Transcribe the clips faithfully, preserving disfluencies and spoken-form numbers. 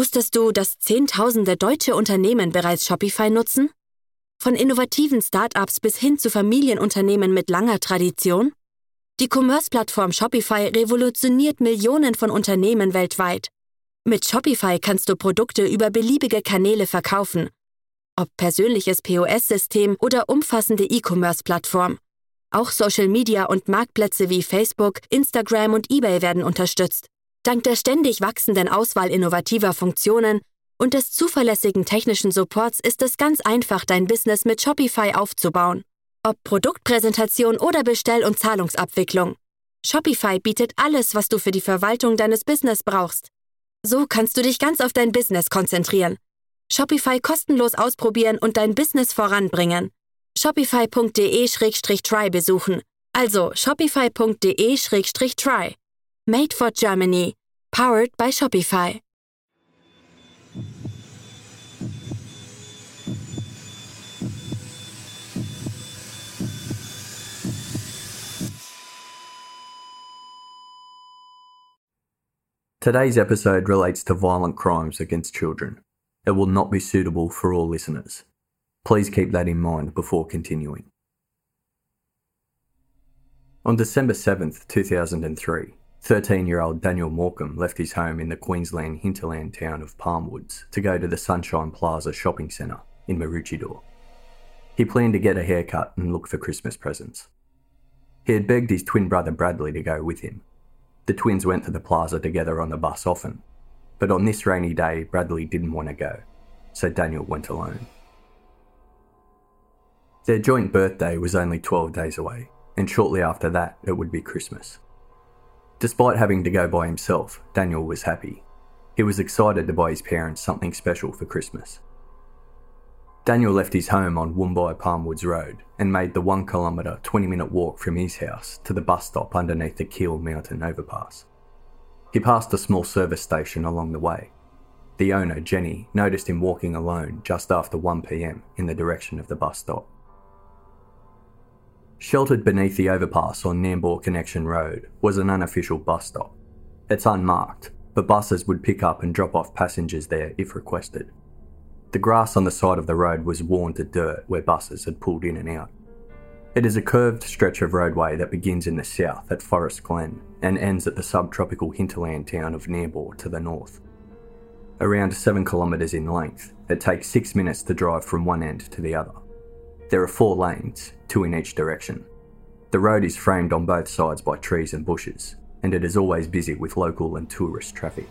Wusstest du, dass Zehntausende deutsche Unternehmen bereits Shopify nutzen? Von innovativen Startups bis hin zu Familienunternehmen mit langer Tradition? Die Commerce-Plattform Shopify revolutioniert Millionen von Unternehmen weltweit. Mit Shopify kannst du Produkte über beliebige Kanäle verkaufen. Ob persönliches P O S-System oder umfassende E-Commerce-Plattform. Auch Social Media und Marktplätze wie Facebook, Instagram und eBay werden unterstützt. Dank der ständig wachsenden Auswahl innovativer Funktionen und des zuverlässigen technischen Supports ist es ganz einfach, dein Business mit Shopify aufzubauen. Ob Produktpräsentation oder Bestell- und Zahlungsabwicklung. Shopify bietet alles, was du für die Verwaltung deines Business brauchst. So kannst du dich ganz auf dein Business konzentrieren. Shopify kostenlos ausprobieren und dein Business voranbringen. Shopify punkt de Schrägstrich try besuchen. Also shopify punkt de Schrägstrich try. Made for Germany. Powered by Shopify. Today's episode relates to violent crimes against children. It will not be suitable for all listeners. Please keep that in mind before continuing. On December seventh, two thousand three, thirteen-year-old Daniel Morecambe left his home in the Queensland hinterland town of Palmwoods to go to the Sunshine Plaza shopping centre in Maroochydore. He planned to get a haircut and look for Christmas presents. He had begged his twin brother Bradley to go with him. The twins went to the plaza together on the bus often, but on this rainy day Bradley didn't want to go, so Daniel went alone. Their joint birthday was only twelve days away, and shortly after that it would be Christmas. Despite having to go by himself, Daniel was happy. He was excited to buy his parents something special for Christmas. Daniel left his home on Woombye Palmwoods Road and made the one kilometre, twenty minute walk from his house to the bus stop underneath the Keel Mountain overpass. He passed a small service station along the way. The owner, Jenny, noticed him walking alone just after one p m in the direction of the bus stop. Sheltered beneath the overpass on Nambour Connection Road was an unofficial bus stop. It's unmarked, but buses would pick up and drop off passengers there if requested. The grass on the side of the road was worn to dirt where buses had pulled in and out. It is a curved stretch of roadway that begins in the south at Forest Glen and ends at the subtropical hinterland town of Nambour to the north. Around seven kilometres in length, it takes six minutes to drive from one end to the other. There are four lanes, two in each direction. The road is framed on both sides by trees and bushes, and it is always busy with local and tourist traffic.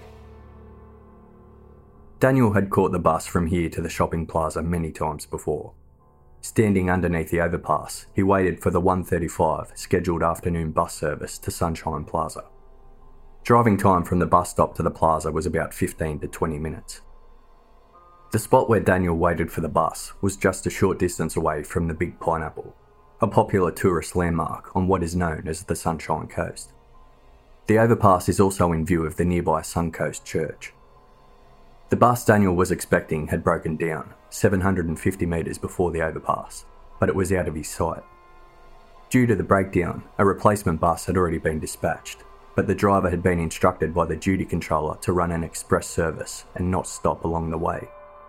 Daniel had caught the bus from here to the shopping plaza many times before. Standing underneath the overpass, he waited for the one thirty-five scheduled afternoon bus service to Sunshine Plaza. Driving time from the bus stop to the plaza was about fifteen to twenty minutes. The spot where Daniel waited for the bus was just a short distance away from the Big Pineapple, a popular tourist landmark on what is known as the Sunshine Coast. The overpass is also in view of the nearby Suncoast Church. The bus Daniel was expecting had broken down seven hundred fifty metres before the overpass, but it was out of his sight. Due to the breakdown, a replacement bus had already been dispatched, but the driver had been instructed by the duty controller to run an express service and not stop along the way.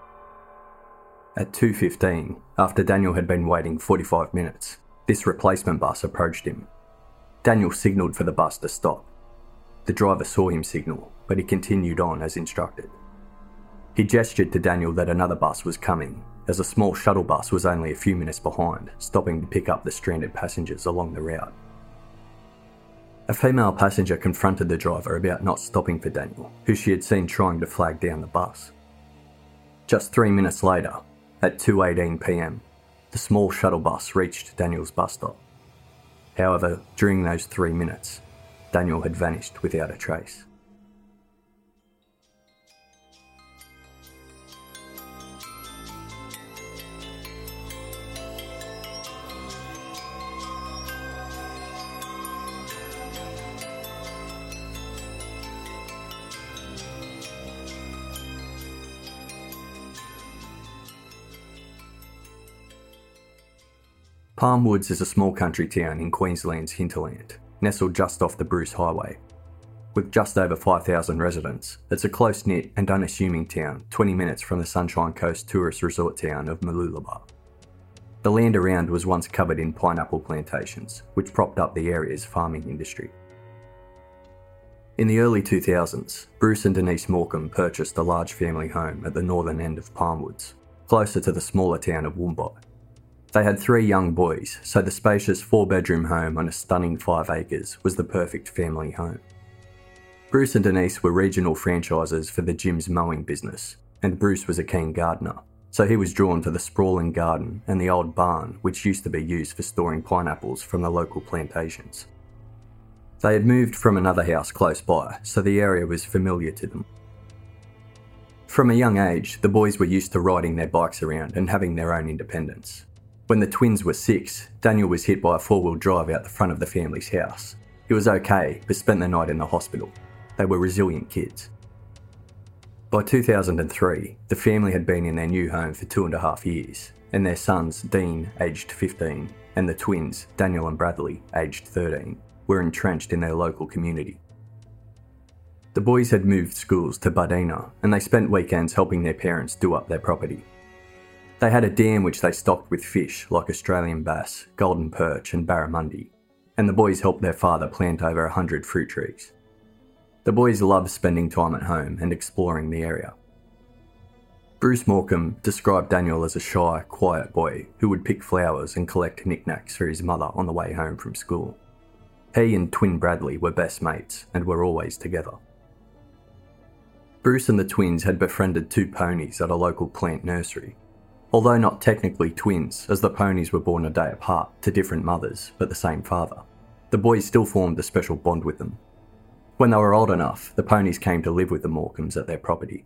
At two fifteen, after Daniel had been waiting forty-five minutes, this replacement bus approached him. Daniel signalled for the bus to stop. The driver saw him signal, but he continued on as instructed. He gestured to Daniel that another bus was coming, as a small shuttle bus was only a few minutes behind, stopping to pick up the stranded passengers along the route. A female passenger confronted the driver about not stopping for Daniel, who she had seen trying to flag down the bus. Just three minutes later, at two eighteen p m, the small shuttle bus reached Daniel's bus stop. However, during those three minutes, Daniel had vanished without a trace. Palmwoods is a small country town in Queensland's hinterland, nestled just off the Bruce Highway. With just over five thousand residents, it's a close-knit and unassuming town twenty minutes from the Sunshine Coast tourist resort town of Mooloolaba. The land around was once covered in pineapple plantations, which propped up the area's farming industry. In the early two thousands, Bruce and Denise Morcombe purchased a large family home at the northern end of Palmwoods, closer to the smaller town of Woombot. They had three young boys, so the spacious four-bedroom home on a stunning five acres was the perfect family home. Bruce and Denise were regional franchisers for the Jim's mowing business, and Bruce was a keen gardener, so he was drawn to the sprawling garden and the old barn which used to be used for storing pineapples from the local plantations. They had moved from another house close by, so the area was familiar to them. From a young age, the boys were used to riding their bikes around and having their own independence. When the twins were six, Daniel was hit by a four-wheel drive out the front of the family's house. He was okay, but spent the night in the hospital. They were resilient kids. By two thousand three, the family had been in their new home for two and a half years, and their sons, Dean, aged fifteen, and the twins, Daniel and Bradley, aged thirteen, were entrenched in their local community. The boys had moved schools to Bardina, and they spent weekends helping their parents do up their property. They had a dam which they stocked with fish like Australian bass, golden perch and barramundi, and the boys helped their father plant over a hundred fruit trees. The boys loved spending time at home and exploring the area. Bruce Morcombe described Daniel as a shy, quiet boy who would pick flowers and collect knickknacks for his mother on the way home from school. He and twin Bradley were best mates and were always together. Bruce and the twins had befriended two ponies at a local plant nursery. Although not technically twins, as the ponies were born a day apart to different mothers but the same father, the boys still formed a special bond with them. When they were old enough, the ponies came to live with the Morcombes at their property.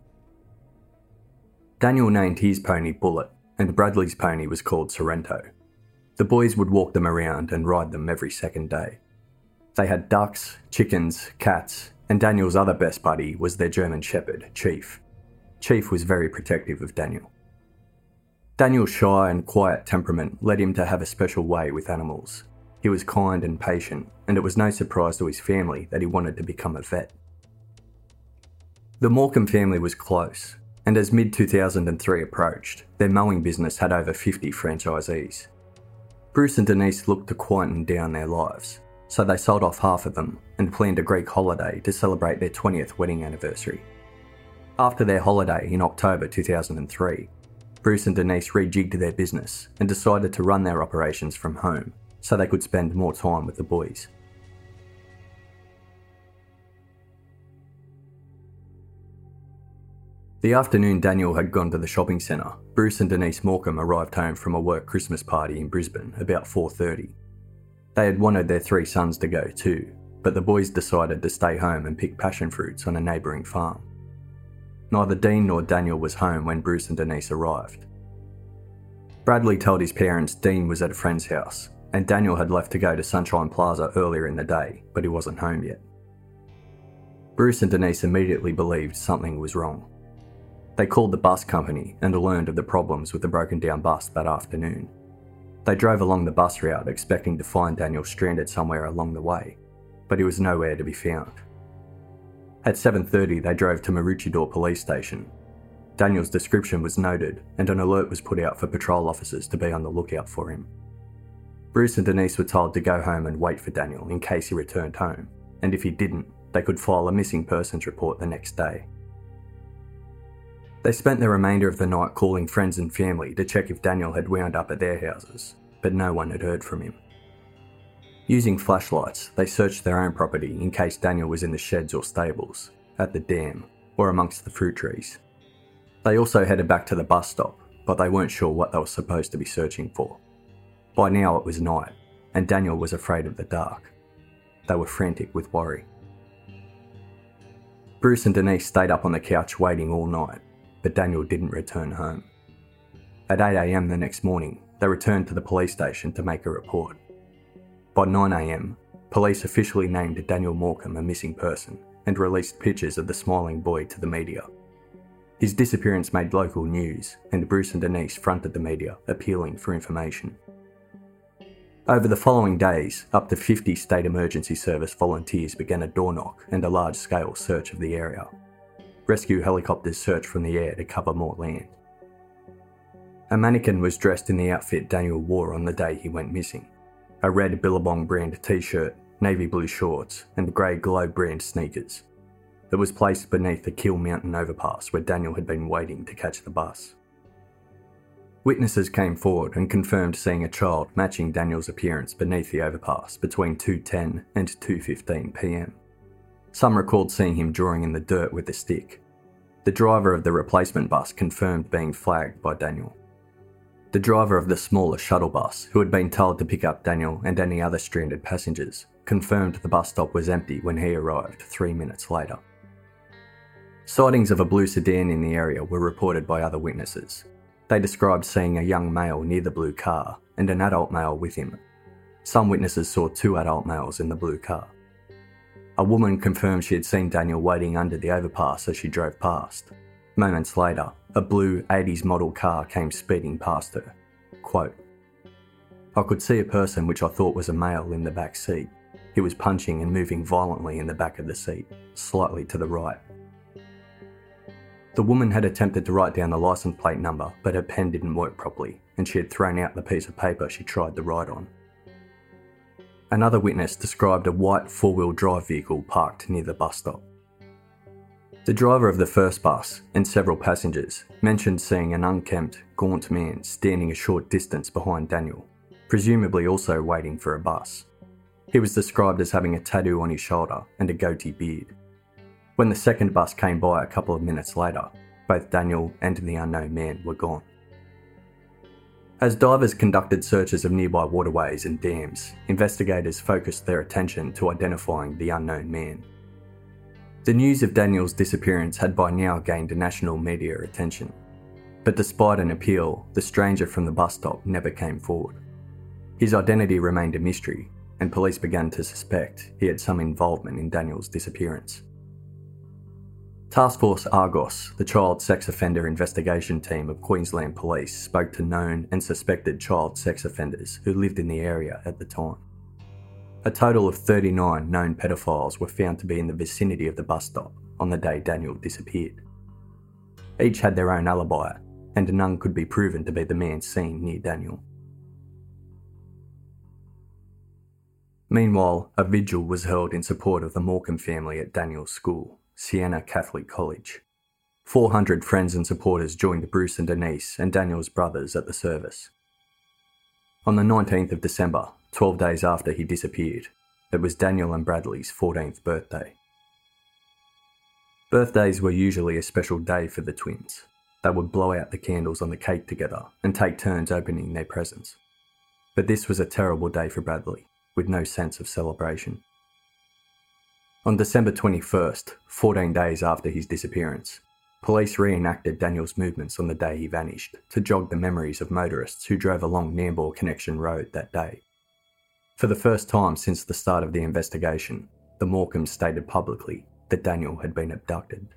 Daniel named his pony Bullet, and Bradley's pony was called Sorrento. The boys would walk them around and ride them every second day. They had ducks, chickens, cats, and Daniel's other best buddy was their German Shepherd, Chief. Chief was very protective of Daniel. Daniel's shy and quiet temperament led him to have a special way with animals. He was kind and patient, and it was no surprise to his family that he wanted to become a vet. The Morcombe family was close, and as mid two thousand three approached, their mowing business had over fifty franchisees. Bruce and Denise looked to quieten down their lives, so they sold off half of them and planned a Greek holiday to celebrate their twentieth wedding anniversary. After their holiday in October two thousand three, Bruce and Denise rejigged their business and decided to run their operations from home, so they could spend more time with the boys. The afternoon Daniel had gone to the shopping centre, Bruce and Denise Morcombe arrived home from a work Christmas party in Brisbane about four thirty. They had wanted their three sons to go too, but the boys decided to stay home and pick passion fruits on a neighbouring farm. Neither Dean nor Daniel was home when Bruce and Denise arrived. Bradley told his parents Dean was at a friend's house, and Daniel had left to go to Sunshine Plaza earlier in the day, but he wasn't home yet. Bruce and Denise immediately believed something was wrong. They called the bus company and learned of the problems with the broken down bus that afternoon. They drove along the bus route expecting to find Daniel stranded somewhere along the way, but he was nowhere to be found. At seven thirty they drove to Maroochydore Police Station. Daniel's description was noted and an alert was put out for patrol officers to be on the lookout for him. Bruce and Denise were told to go home and wait for Daniel in case he returned home, and if he didn't, they could file a missing persons report the next day. They spent the remainder of the night calling friends and family to check if Daniel had wound up at their houses, but no one had heard from him. Using flashlights, they searched their own property in case Daniel was in the sheds or stables, at the dam, or amongst the fruit trees. They also headed back to the bus stop, but they weren't sure what they were supposed to be searching for. By now it was night, and Daniel was afraid of the dark. They were frantic with worry. Bruce and Denise stayed up on the couch waiting all night, but Daniel didn't return home. At eight a.m. the next morning, they returned to the police station to make a report. By nine a.m, police officially named Daniel Morcombe a missing person and released pictures of the smiling boy to the media. His disappearance made local news, and Bruce and Denise fronted the media, appealing for information. Over the following days, up to fifty State Emergency Service volunteers began a door knock and a large-scale search of the area. Rescue helicopters searched from the air to cover more land. A mannequin was dressed in the outfit Daniel wore on the day he went missing. A red Billabong brand t-shirt, navy blue shorts, and grey Globe brand sneakers. It was placed beneath the Kill Mountain overpass where Daniel had been waiting to catch the bus. Witnesses came forward and confirmed seeing a child matching Daniel's appearance beneath the overpass between two ten and two fifteen p m. Some recalled seeing him drawing in the dirt with a stick. The driver of the replacement bus confirmed being flagged by Daniel. The driver of the smaller shuttle bus, who had been told to pick up Daniel and any other stranded passengers, confirmed the bus stop was empty when he arrived three minutes later. Sightings of a blue sedan in the area were reported by other witnesses. They described seeing a young male near the blue car and an adult male with him. Some witnesses saw two adult males in the blue car. A woman confirmed she had seen Daniel waiting under the overpass as she drove past. Moments later, a blue eighties model car came speeding past her. Quote, "I could see a person which I thought was a male in the back seat. He was punching and moving violently in the back of the seat, slightly to the right." The woman had attempted to write down the license plate number, but her pen didn't work properly, and she had thrown out the piece of paper she tried to write on. Another witness described a white four-wheel drive vehicle parked near the bus stop. The driver of the first bus and several passengers mentioned seeing an unkempt, gaunt man standing a short distance behind Daniel, presumably also waiting for a bus. He was described as having a tattoo on his shoulder and a goatee beard. When the second bus came by a couple of minutes later, both Daniel and the unknown man were gone. As divers conducted searches of nearby waterways and dams, investigators focused their attention to identifying the unknown man. The news of Daniel's disappearance had by now gained national media attention, but despite an appeal, the stranger from the bus stop never came forward. His identity remained a mystery, and police began to suspect he had some involvement in Daniel's disappearance. Task Force Argos, the child sex offender investigation team of Queensland Police, spoke to known and suspected child sex offenders who lived in the area at the time. A total of thirty-nine known pedophiles were found to be in the vicinity of the bus stop on the day Daniel disappeared. Each had their own alibi, and none could be proven to be the man seen near Daniel. Meanwhile, a vigil was held in support of the Morecambe family at Daniel's school, Siena Catholic College. four hundred friends and supporters joined Bruce and Denise and Daniel's brothers at the service. On the nineteenth of December, twelve days after he disappeared, it was Daniel and Bradley's fourteenth birthday. Birthdays were usually a special day for the twins. They would blow out the candles on the cake together and take turns opening their presents. But this was a terrible day for Bradley, with no sense of celebration. On December twenty-first, fourteen days after his disappearance, police reenacted Daniel's movements on the day he vanished to jog the memories of motorists who drove along Nambour Connection Road that day. For the first time since the start of the investigation, the Morecambes stated publicly that Daniel had been abducted.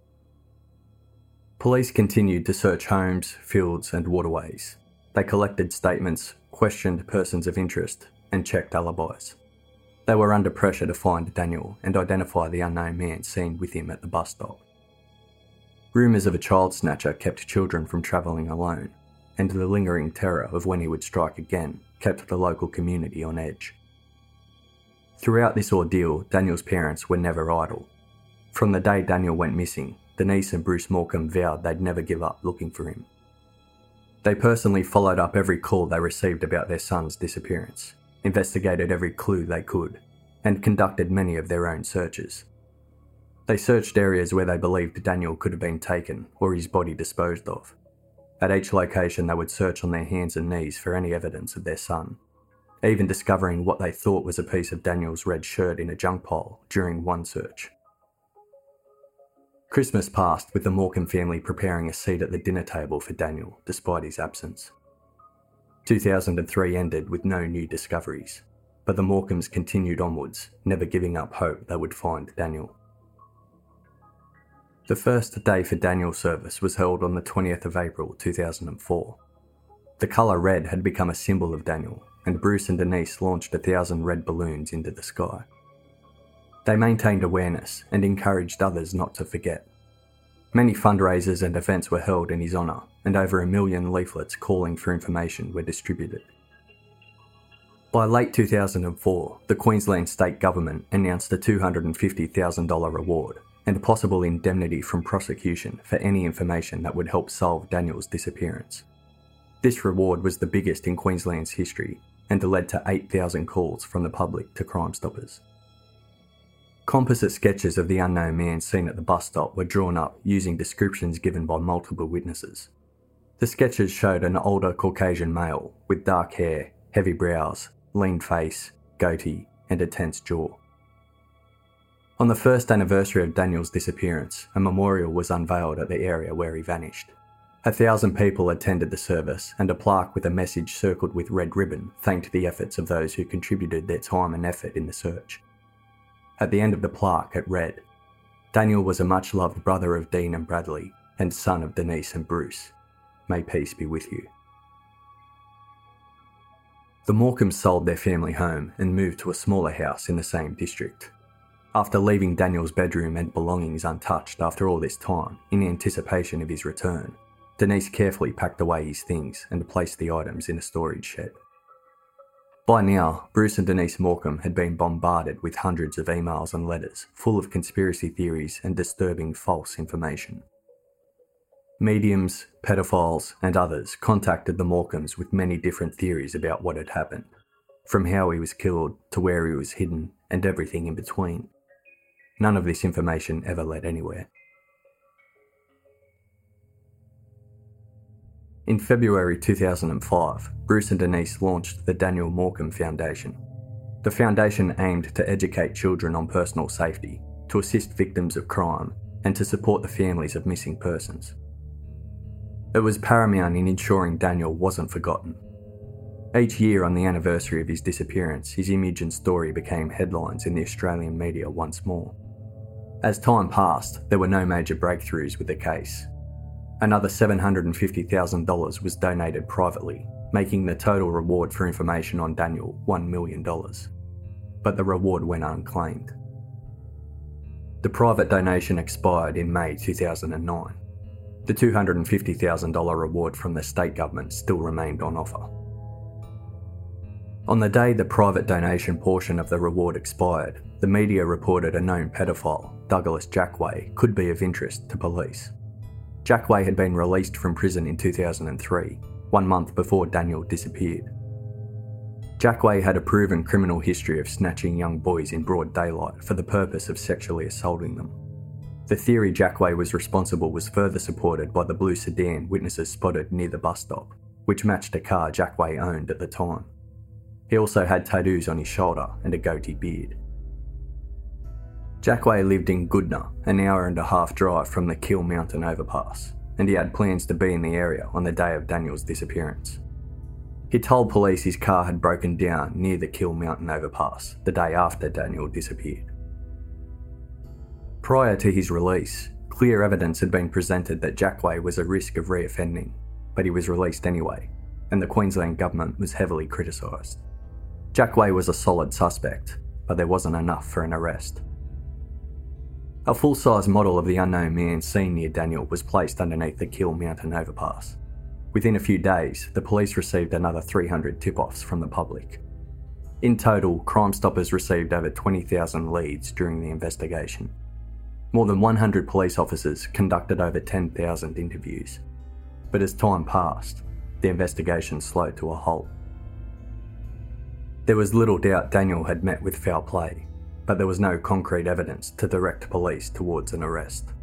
Police continued to search homes, fields and waterways. They collected statements, questioned persons of interest and checked alibis. They were under pressure to find Daniel and identify the unknown man seen with him at the bus stop. Rumours of a child snatcher kept children from travelling alone, and the lingering terror of when he would strike again kept the local community on edge. Throughout this ordeal, Daniel's parents were never idle. From the day Daniel went missing, Denise and Bruce Morecambe vowed they'd never give up looking for him. They personally followed up every call they received about their son's disappearance, investigated every clue they could, and conducted many of their own searches. They searched areas where they believed Daniel could have been taken or his body disposed of. At each location they would search on their hands and knees for any evidence of their son, even discovering what they thought was a piece of Daniel's red shirt in a junk pile during one search. Christmas passed with the Morecambe family preparing a seat at the dinner table for Daniel despite his absence. two thousand three ended with no new discoveries, but the Morecambes continued onwards, never giving up hope they would find Daniel. The first day for Daniel service was held on the twentieth of April two thousand four. The colour red had become a symbol of Daniel, and Bruce and Denise launched a thousand red balloons into the sky. They maintained awareness and encouraged others not to forget. Many fundraisers and events were held in his honour, and over a million leaflets calling for information were distributed. By late two thousand four, the Queensland State Government announced a two hundred fifty thousand dollars reward and possible indemnity from prosecution for any information that would help solve Daniel's disappearance. This reward was the biggest in Queensland's history and led to eight thousand calls from the public to Crime Stoppers. Composite sketches of the unknown man seen at the bus stop were drawn up using descriptions given by multiple witnesses. The sketches showed an older Caucasian male with dark hair, heavy brows, lean face, goatee, and a tense jaw. On the first anniversary of Daniel's disappearance, a memorial was unveiled at the area where he vanished. A thousand people attended the service, and a plaque with a message circled with red ribbon thanked the efforts of those who contributed their time and effort in the search. At the end of the plaque it read, "Daniel was a much-loved brother of Dean and Bradley, and son of Denise and Bruce. May peace be with you." The Morecambes sold their family home and moved to a smaller house in the same district. After leaving Daniel's bedroom and belongings untouched after all this time, in anticipation of his return, Denise carefully packed away his things and placed the items in a storage shed. By now, Bruce and Denise Morecambe had been bombarded with hundreds of emails and letters full of conspiracy theories and disturbing false information. Mediums, pedophiles, and others contacted the Morecambes with many different theories about what had happened, from how he was killed to where he was hidden and everything in between. None of this information ever led anywhere. In February two thousand five, Bruce and Denise launched the Daniel Morecambe Foundation. The foundation aimed to educate children on personal safety, to assist victims of crime, and to support the families of missing persons. It was paramount in ensuring Daniel wasn't forgotten. Each year on the anniversary of his disappearance, his image and story became headlines in the Australian media once more. As time passed, there were no major breakthroughs with the case. Another seven hundred fifty thousand dollars was donated privately, making the total reward for information on Daniel one million dollars. But the reward went unclaimed. The private donation expired in May two thousand nine. The two hundred fifty thousand dollars reward from the state government still remained on offer. On the day the private donation portion of the reward expired, the media reported a known pedophile, Douglas Jackway, could be of interest to police. Jackway had been released from prison in two thousand three, one month before Daniel disappeared. Jackway had a proven criminal history of snatching young boys in broad daylight for the purpose of sexually assaulting them. The theory Jackway was responsible was further supported by the blue sedan witnesses spotted near the bus stop, which matched a car Jackway owned at the time. He also had tattoos on his shoulder and a goatee beard. Jackway lived in Goodna, an hour and a half drive from the Kill Mountain overpass, and he had plans to be in the area on the day of Daniel's disappearance. He told police his car had broken down near the Kill Mountain overpass the day after Daniel disappeared. Prior to his release, clear evidence had been presented that Jackway was a risk of reoffending, but he was released anyway, and the Queensland government was heavily criticised. Jackway was a solid suspect, but there wasn't enough for an arrest. A full-size model of the unknown man seen near Daniel was placed underneath the Kill Mountain overpass. Within a few days, the police received another three hundred tip-offs from the public. In total, Crime Stoppers received over twenty thousand leads during the investigation. More than one hundred police officers conducted over ten thousand interviews. But as time passed, the investigation slowed to a halt. There was little doubt Daniel had met with foul play, but there was no concrete evidence to direct police towards an arrest.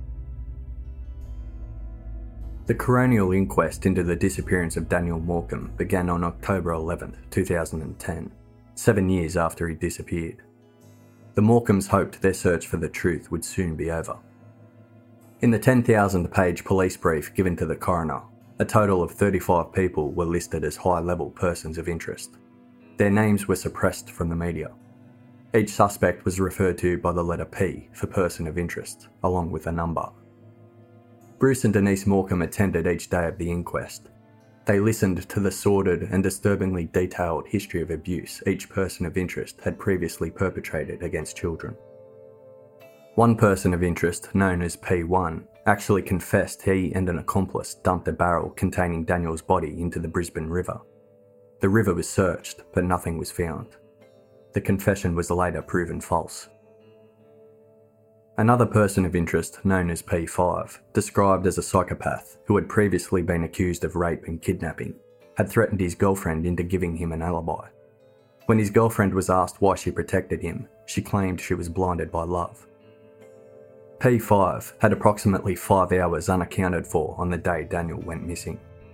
The coronial inquest into the disappearance of Daniel Morecambe began on October eleventh, two thousand ten, seven years after he disappeared. The Morecambes hoped their search for the truth would soon be over. In the ten thousand page police brief given to the coroner, a total of thirty-five people were listed as high-level persons of interest. Their names were suppressed from the media. Each suspect was referred to by the letter P for person of interest, along with a number. Bruce and Denise Morecambe attended each day of the inquest. They listened to the sordid and disturbingly detailed history of abuse each person of interest had previously perpetrated against children. One person of interest, known as P one, actually confessed he and an accomplice dumped a barrel containing Daniel's body into the Brisbane River. The river was searched, but nothing was found. The confession was later proven false. Another person of interest, known as P five, described as a psychopath who had previously been accused of rape and kidnapping, had threatened his girlfriend into giving him an alibi. When his girlfriend was asked why she protected him, she claimed she was blinded by love. P five had approximately five hours unaccounted for on the day Daniel went missing.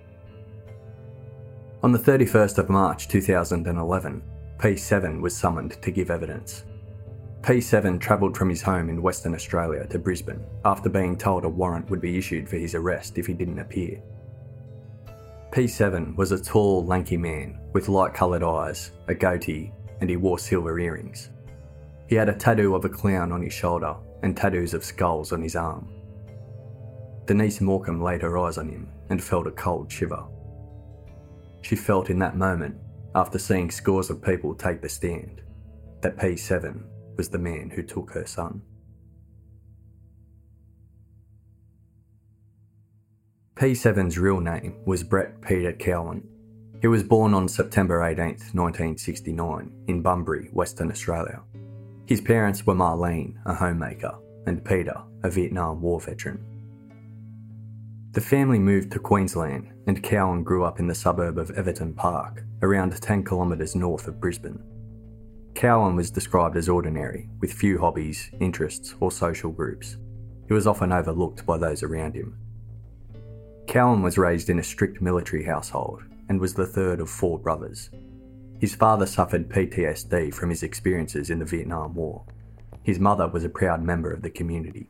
On the thirty-first of March two thousand eleven, P seven was summoned to give evidence. P seven travelled from his home in Western Australia to Brisbane after being told a warrant would be issued for his arrest if he didn't appear. P seven was a tall, lanky man with light-coloured eyes, a goatee, and he wore silver earrings. He had a tattoo of a clown on his shoulder and tattoos of skulls on his arm. Denise Morecambe laid her eyes on him and felt a cold shiver. She felt in that moment, after seeing scores of people take the stand, that P seven was the man who took her son. P seven's real name was Brett Peter Cowan. He was born on September eighteenth, nineteen sixty-nine, in Bunbury, Western Australia. His parents were Marlene, a homemaker, and Peter, a Vietnam War veteran. The family moved to Queensland, and Cowan grew up in the suburb of Everton Park, around ten kilometres north of Brisbane. Cowan was described as ordinary, with few hobbies, interests, or social groups. He was often overlooked by those around him. Cowan was raised in a strict military household and was the third of four brothers. His father suffered P T S D from his experiences in the Vietnam War. His mother was a proud member of the community.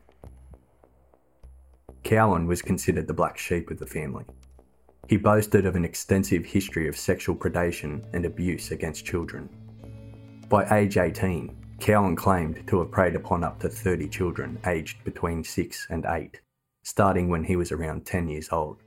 Cowan was considered the black sheep of the family. He boasted of an extensive history of sexual predation and abuse against children. By age eighteen, Cowan claimed to have preyed upon up to thirty children aged between six and eight, starting when he was around ten years old.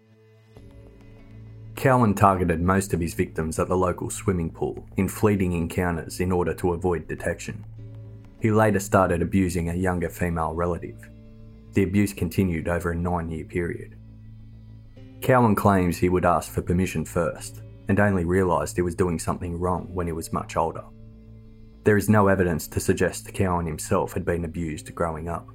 Cowan targeted most of his victims at the local swimming pool in fleeting encounters in order to avoid detection. He later started abusing a younger female relative. The abuse continued over a nine-year period. Cowan claims he would ask for permission first, and only realised he was doing something wrong when he was much older. There is no evidence to suggest Cowan himself had been abused growing up.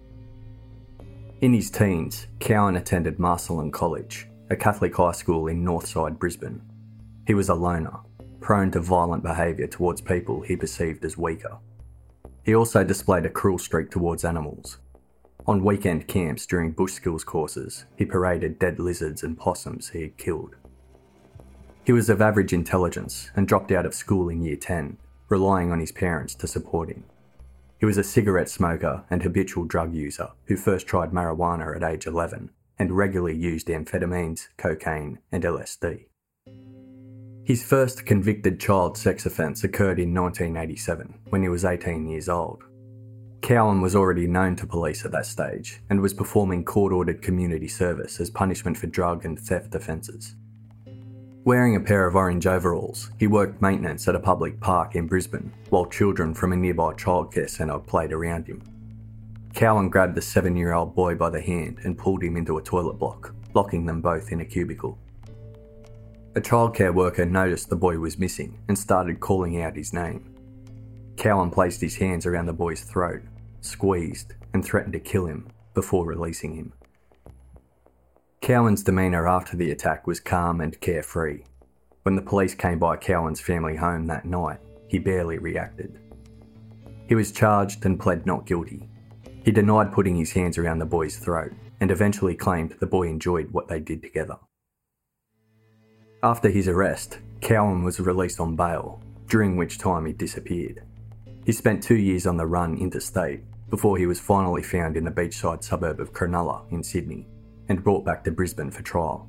In his teens, Cowan attended Marcellin College, a Catholic high school in Northside Brisbane. He was a loner, prone to violent behaviour towards people he perceived as weaker. He also displayed a cruel streak towards animals. On weekend camps during bush skills courses, he paraded dead lizards and possums he had killed. He was of average intelligence and dropped out of school in year ten, relying on his parents to support him. He was a cigarette smoker and habitual drug user who first tried marijuana at age eleven and regularly used amphetamines, cocaine, and L S D. His first convicted child sex offence occurred in nineteen eighty-seven, when he was eighteen years old. Cowan was already known to police at that stage and was performing court-ordered community service as punishment for drug and theft offences. Wearing a pair of orange overalls, he worked maintenance at a public park in Brisbane, while children from a nearby childcare centre played around him. Cowan grabbed the seven-year-old boy by the hand and pulled him into a toilet block, locking them both in a cubicle. A childcare worker noticed the boy was missing and started calling out his name. Cowan placed his hands around the boy's throat, squeezed, and threatened to kill him before releasing him. Cowan's demeanour after the attack was calm and carefree. When the police came by Cowan's family home that night, he barely reacted. He was charged and pled not guilty. He denied putting his hands around the boy's throat and eventually claimed the boy enjoyed what they did together. After his arrest, Cowan was released on bail, during which time he disappeared. He spent two years on the run interstate before he was finally found in the beachside suburb of Cronulla in Sydney and brought back to Brisbane for trial.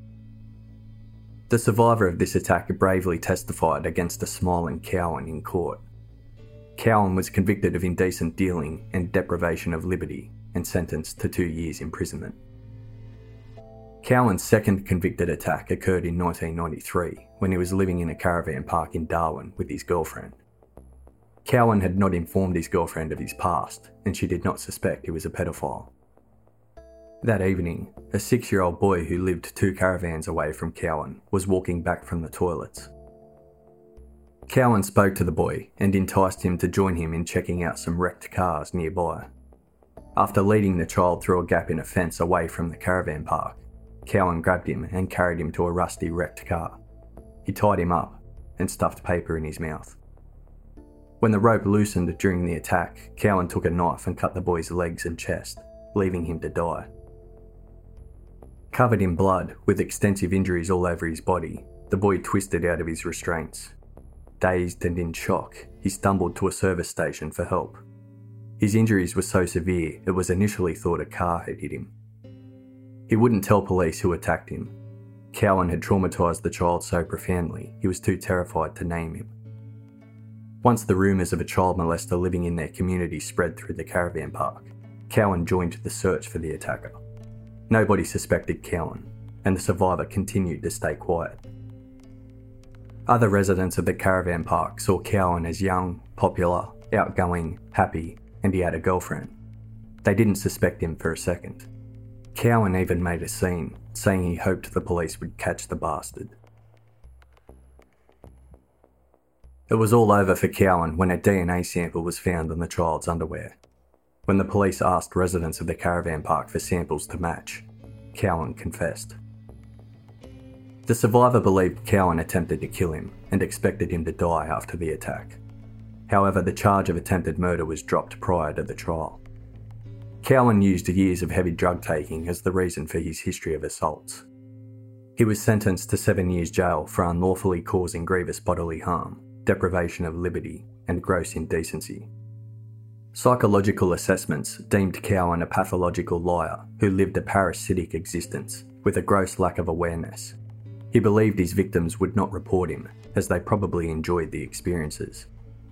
The survivor of this attack bravely testified against a smiling Cowan in court. Cowan was convicted of indecent dealing and deprivation of liberty and sentenced to two years imprisonment. Cowan's second convicted attack occurred in nineteen ninety-three when he was living in a caravan park in Darwin with his girlfriend. Cowan had not informed his girlfriend of his past, and she did not suspect he was a pedophile. That evening, a six-year-old boy who lived two caravans away from Cowan was walking back from the toilets. Cowan spoke to the boy and enticed him to join him in checking out some wrecked cars nearby. After leading the child through a gap in a fence away from the caravan park, Cowan grabbed him and carried him to a rusty wrecked car. He tied him up and stuffed paper in his mouth. When the rope loosened during the attack, Cowan took a knife and cut the boy's legs and chest, leaving him to die. Covered in blood, with extensive injuries all over his body, the boy twisted out of his restraints. Dazed and in shock, he stumbled to a service station for help. His injuries were so severe it was initially thought a car had hit him. He wouldn't tell police who attacked him. Cowan had traumatised the child so profoundly he was too terrified to name him. Once the rumours of a child molester living in their community spread through the caravan park, Cowan joined the search for the attacker. Nobody suspected Cowan, and the survivor continued to stay quiet. Other residents of the caravan park saw Cowan as young, popular, outgoing, happy, and he had a girlfriend. They didn't suspect him for a second. Cowan even made a scene, saying he hoped the police would catch the bastard. It was all over for Cowan when a D N A sample was found on the child's underwear. When the police asked residents of the caravan park for samples to match, Cowan confessed. The survivor believed Cowan attempted to kill him and expected him to die after the attack. However, the charge of attempted murder was dropped prior to the trial. Cowan used years of heavy drug taking as the reason for his history of assaults. He was sentenced to seven years jail for unlawfully causing grievous bodily harm, deprivation of liberty, and gross indecency. Psychological assessments deemed Cowan a pathological liar who lived a parasitic existence with a gross lack of awareness. He believed his victims would not report him, as they probably enjoyed the experiences.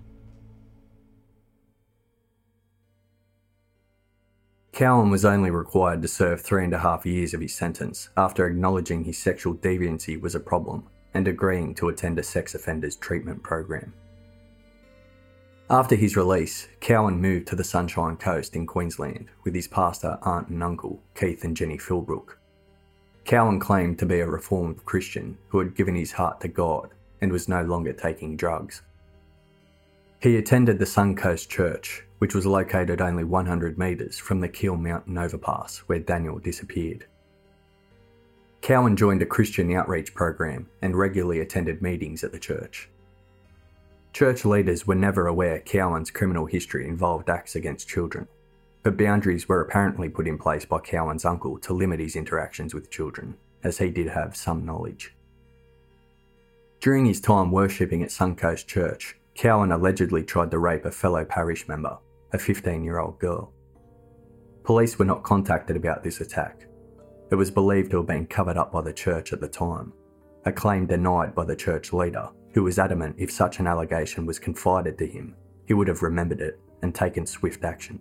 Cowan was only required to serve three and a half years of his sentence after acknowledging his sexual deviancy was a problem and agreeing to attend a sex offenders treatment program. After his release, Cowan moved to the Sunshine Coast in Queensland with his pastor, aunt and uncle, Keith and Jenny Philbrook. Cowan claimed to be a reformed Christian who had given his heart to God and was no longer taking drugs. He attended the Suncoast Church, which was located only one hundred metres from the Keel Mountain overpass where Daniel disappeared. Cowan joined a Christian outreach program and regularly attended meetings at the church. Church leaders were never aware Cowan's criminal history involved acts against children, but boundaries were apparently put in place by Cowan's uncle to limit his interactions with children, as he did have some knowledge. During his time worshipping at Suncoast Church, Cowan allegedly tried to rape a fellow parish member, a fifteen-year-old girl. Police were not contacted about this attack. It was believed to have been covered up by the church at the time, a claim denied by the church leader, who was adamant if such an allegation was confided to him, he would have remembered it and taken swift action.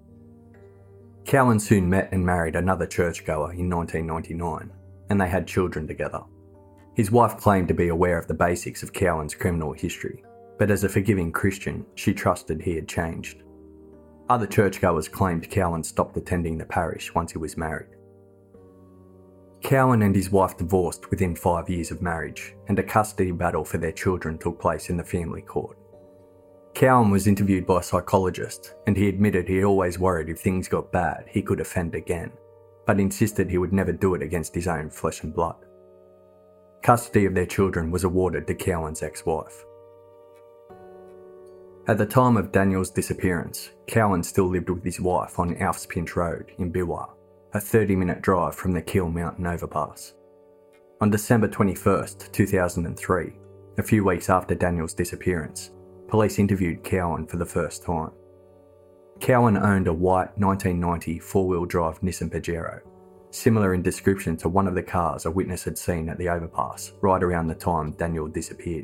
Cowan soon met and married another churchgoer in nineteen ninety-nine, and they had children together. His wife claimed to be aware of the basics of Cowan's criminal history, but as a forgiving Christian, she trusted he had changed. Other churchgoers claimed Cowan stopped attending the parish once he was married. Cowan and his wife divorced within five years of marriage, and a custody battle for their children took place in the family court. Cowan was interviewed by a psychologist, and he admitted he always worried if things got bad he could offend again, but insisted he would never do it against his own flesh and blood. Custody of their children was awarded to Cowan's ex-wife. At the time of Daniel's disappearance, Cowan still lived with his wife on Alf's Pinch Road in Biwa, a thirty-minute drive from the Keel Mountain overpass. On December twenty-first, two thousand three, a few weeks after Daniel's disappearance, police interviewed Cowan for the first time. Cowan owned a white nineteen ninety four-wheel drive Nissan Pajero, similar in description to one of the cars a witness had seen at the overpass right around the time Daniel disappeared.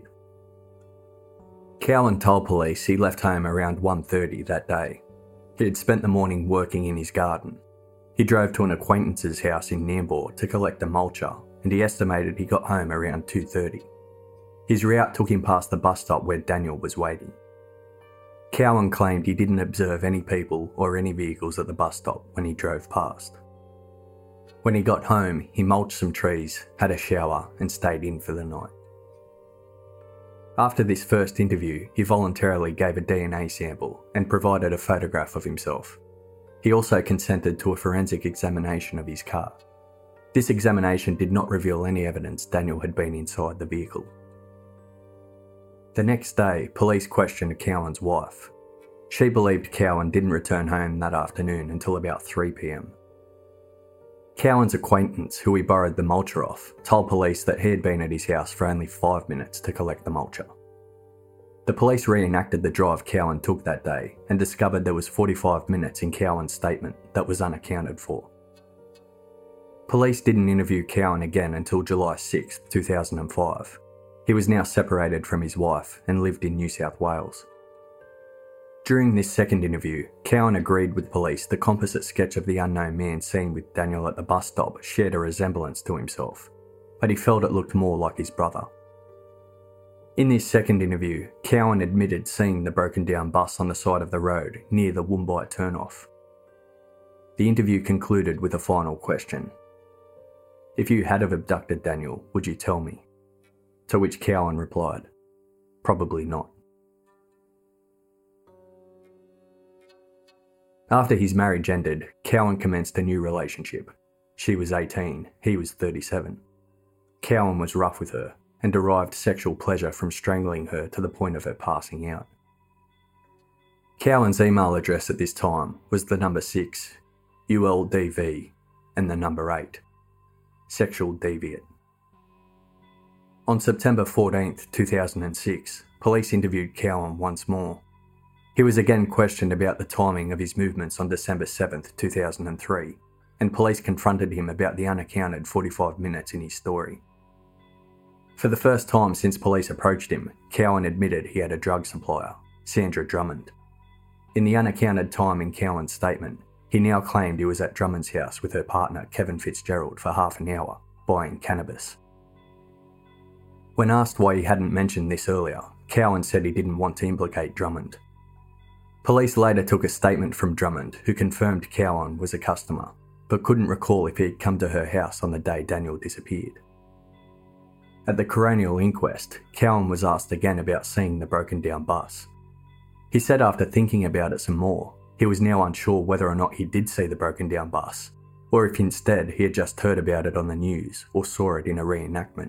Cowan told police he left home around one thirty that day. He had spent the morning working in his garden. He drove to an acquaintance's house in Nambour to collect a mulcher, and he estimated he got home around two thirty. His route took him past the bus stop where Daniel was waiting. Cowan claimed he didn't observe any people or any vehicles at the bus stop when he drove past. When he got home, he mulched some trees, had a shower, and stayed in for the night. After this first interview, he voluntarily gave a D N A sample and provided a photograph of himself. He also consented to a forensic examination of his car. This examination did not reveal any evidence Daniel had been inside the vehicle. The next day, police questioned Cowan's wife. She believed Cowan didn't return home that afternoon until about three p.m. Cowan's acquaintance, who he borrowed the mulcher off, told police that he had been at his house for only five minutes to collect the mulcher. The police reenacted the drive Cowan took that day and discovered there was forty-five minutes in Cowan's statement that was unaccounted for. Police didn't interview Cowan again until July sixth, two thousand five. He was now separated from his wife and lived in New South Wales. During this second interview, Cowan agreed with police the composite sketch of the unknown man seen with Daniel at the bus stop shared a resemblance to himself, but he felt it looked more like his brother. In this second interview, Cowan admitted seeing the broken down bus on the side of the road near the Woombye turnoff. The interview concluded with a final question. If you had have abducted Daniel, would you tell me? To which Cowan replied, probably not. After his marriage ended, Cowan commenced a new relationship. She was eighteen, he was thirty-seven. Cowan was rough with her and derived sexual pleasure from strangling her to the point of her passing out. Cowan's email address at this time was the number six, U L D V, and the number eight, sexual deviant. On September fourteenth, two thousand six, police interviewed Cowan once more. He was again questioned about the timing of his movements on December seventh, two thousand three, and police confronted him about the unaccounted forty-five minutes in his story. For the first time since police approached him, Cowan admitted he had a drug supplier, Sandra Drummond. In the unaccounted time in Cowan's statement, he now claimed he was at Drummond's house with her partner Kevin Fitzgerald for half an hour, buying cannabis. When asked why he hadn't mentioned this earlier, Cowan said he didn't want to implicate Drummond. Police later took a statement from Drummond, who confirmed Cowan was a customer, but couldn't recall if he had come to her house on the day Daniel disappeared. At the coronial inquest, Cowan was asked again about seeing the broken down bus. He said after thinking about it some more, he was now unsure whether or not he did see the broken down bus, or if instead he had just heard about it on the news or saw it in a reenactment.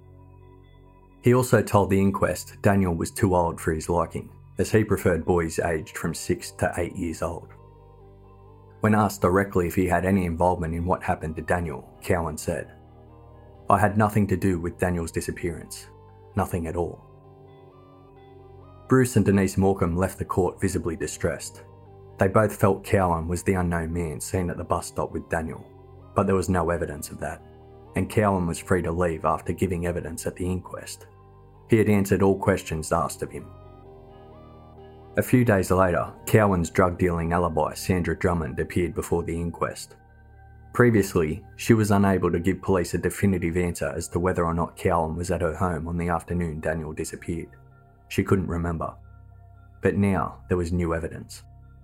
He also told the inquest Daniel was too old for his liking, as he preferred boys aged from six to eight years old. When asked directly if he had any involvement in what happened to Daniel, Cowan said, "I had nothing to do with Daniel's disappearance. Nothing at all." Bruce and Denise Morecambe left the court visibly distressed. They both felt Cowan was the unknown man seen at the bus stop with Daniel, but there was no evidence of that, and Cowan was free to leave after giving evidence at the inquest. He had answered all questions asked of him. A few days later, Cowan's drug-dealing alibi, Sandra Drummond, appeared before the inquest. Previously, she was unable to give police a definitive answer as to whether or not Cowan was at her home on the afternoon Daniel disappeared. She couldn't remember. But now, there was new evidence.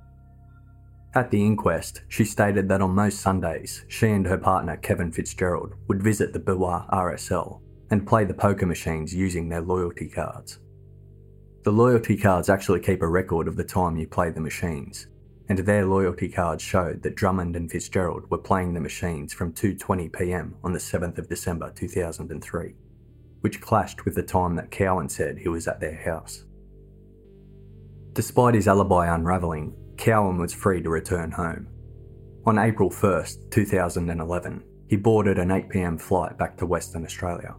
At the inquest, she stated that on most Sundays, she and her partner Kevin Fitzgerald would visit the Bewa R S L and play the poker machines using their loyalty cards. The loyalty cards actually keep a record of the time you play the machines, and their loyalty cards showed that Drummond and Fitzgerald were playing the machines from two twenty p m on the seventh of December two thousand three, which clashed with the time that Cowan said he was at their house. Despite his alibi unravelling, Cowan was free to return home. On April first, two thousand eleven, he boarded an eight p m flight back to Western Australia.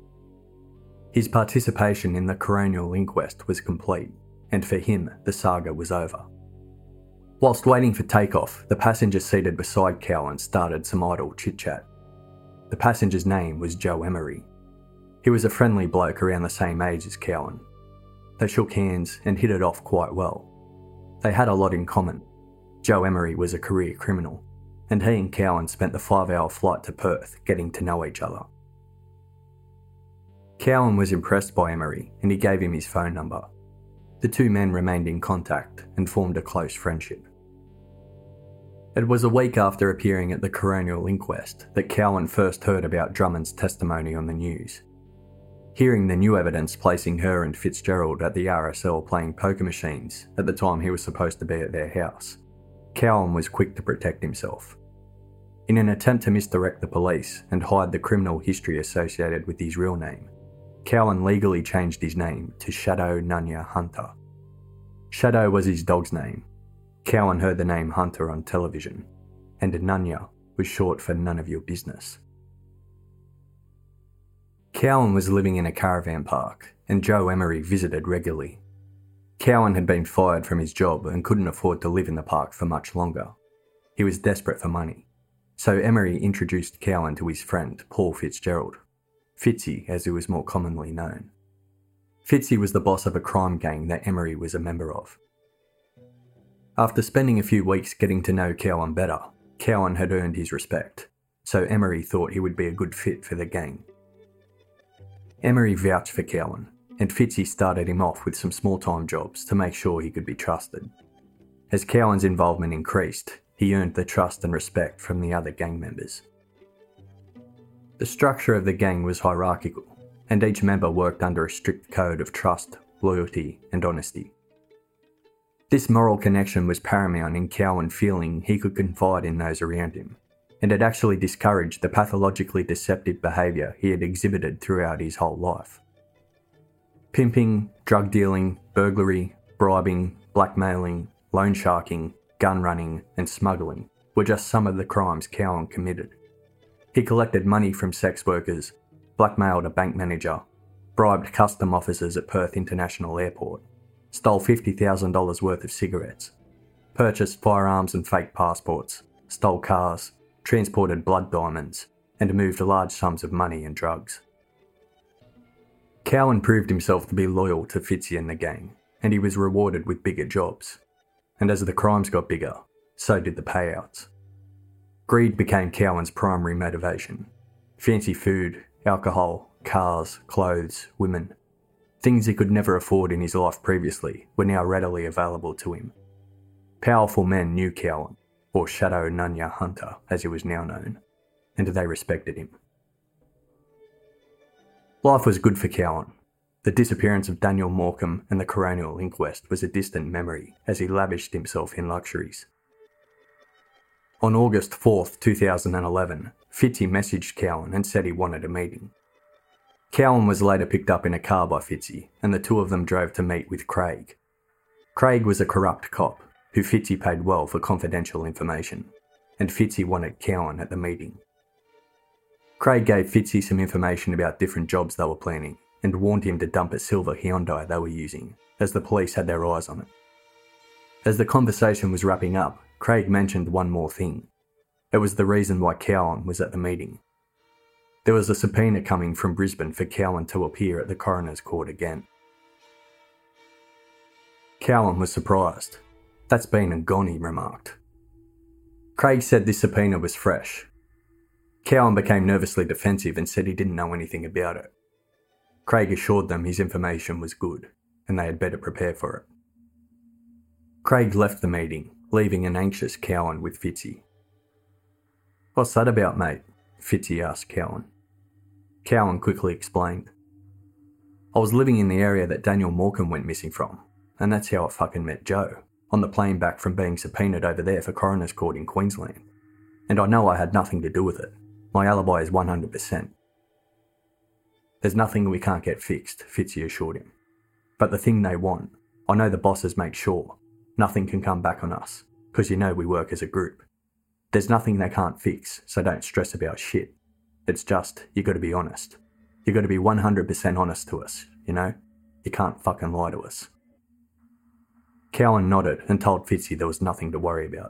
His participation in the coronial inquest was complete, and for him, the saga was over. Whilst waiting for takeoff, the passenger seated beside Cowan started some idle chit-chat. The passenger's name was Joe Emery. He was a friendly bloke around the same age as Cowan. They shook hands and hit it off quite well. They had a lot in common. Joe Emery was a career criminal. and he and Cowan spent the five-hour flight to Perth getting to know each other. Cowan was impressed by Emery and he gave him his phone number. The two men remained in contact and formed a close friendship. It was a week after appearing at the coronial inquest that Cowan first heard about Drummond's testimony on the news. Hearing the new evidence placing her and Fitzgerald at the R S L playing poker machines at the time he was supposed to be at their house, Cowan was quick to protect himself. In an attempt to misdirect the police and hide the criminal history associated with his real name, Cowan legally changed his name to Shadow Nunya Hunter. Shadow was his dog's name. Cowan heard the name Hunter on television, and Nunya was short for none of your business. Cowan was living in a caravan park, and Joe Emery visited regularly. Cowan had been fired from his job and couldn't afford to live in the park for much longer. He was desperate for money, so Emery introduced Cowan to his friend Paul Fitzgerald, Fitzy as he was more commonly known. Fitzy was the boss of a crime gang that Emery was a member of. After spending a few weeks getting to know Cowan better, Cowan had earned his respect, so Emery thought he would be a good fit for the gang. Emery vouched for Cowan, and Fitzy started him off with some small-time jobs to make sure he could be trusted. As Cowan's involvement increased, he earned the trust and respect from the other gang members. The structure of the gang was hierarchical, and each member worked under a strict code of trust, loyalty, and honesty. This moral connection was paramount in Cowan feeling he could confide in those around him, and it actually discouraged the pathologically deceptive behaviour he had exhibited throughout his whole life. Pimping, drug dealing, burglary, bribing, blackmailing, loan sharking, gun running, and smuggling were just some of the crimes Cowan committed. He collected money from sex workers, blackmailed a bank manager, bribed custom officers at Perth International Airport, stole fifty thousand dollars worth of cigarettes, purchased firearms and fake passports, stole cars, transported blood diamonds, and moved large sums of money and drugs. Cowan proved himself to be loyal to Fitzy and the gang, and he was rewarded with bigger jobs. And as the crimes got bigger, so did the payouts. Greed became Cowan's primary motivation. Fancy food, alcohol, cars, clothes, women. Things he could never afford in his life previously were now readily available to him. Powerful men knew Cowan, or Shadow Nunya Hunter as he was now known, and they respected him. Life was good for Cowan. The disappearance of Daniel Morecambe and the coronial inquest was a distant memory as he lavished himself in luxuries. On August fourth, two thousand eleven, Fitzy messaged Cowan and said he wanted a meeting. Cowan was later picked up in a car by Fitzy, and the two of them drove to meet with Craig. Craig was a corrupt cop, who Fitzy paid well for confidential information, and Fitzy wanted Cowan at the meeting. Craig gave Fitzy some information about different jobs they were planning, and warned him to dump a silver Hyundai they were using, as the police had their eyes on it. As the conversation was wrapping up, Craig mentioned one more thing. It was the reason why Cowan was at the meeting. There was a subpoena coming from Brisbane for Cowan to appear at the coroner's court again. Cowan was surprised. "That's been and gone," he remarked. Craig said this subpoena was fresh. Cowan became nervously defensive and said he didn't know anything about it. Craig assured them his information was good, and they had better prepare for it. Craig left the meeting, leaving an anxious Cowan with Fitzy. "What's that about, mate?" Fitzy asked Cowan. Cowan quickly explained. "I was living in the area that Daniel Morecambe went missing from, and that's how I fucking met Joe, on the plane back from being subpoenaed over there for coroner's court in Queensland. And I know I had nothing to do with it. My alibi is one hundred percent. "There's nothing we can't get fixed," Fitzy assured him. "But the thing they want, I know the bosses make sure, nothing can come back on us, because you know we work as a group. There's nothing they can't fix, so don't stress about shit. It's just, you gotta be honest. You gotta be one hundred percent honest to us, you know? You can't fucking lie to us." Cowan nodded and told Fitzy there was nothing to worry about.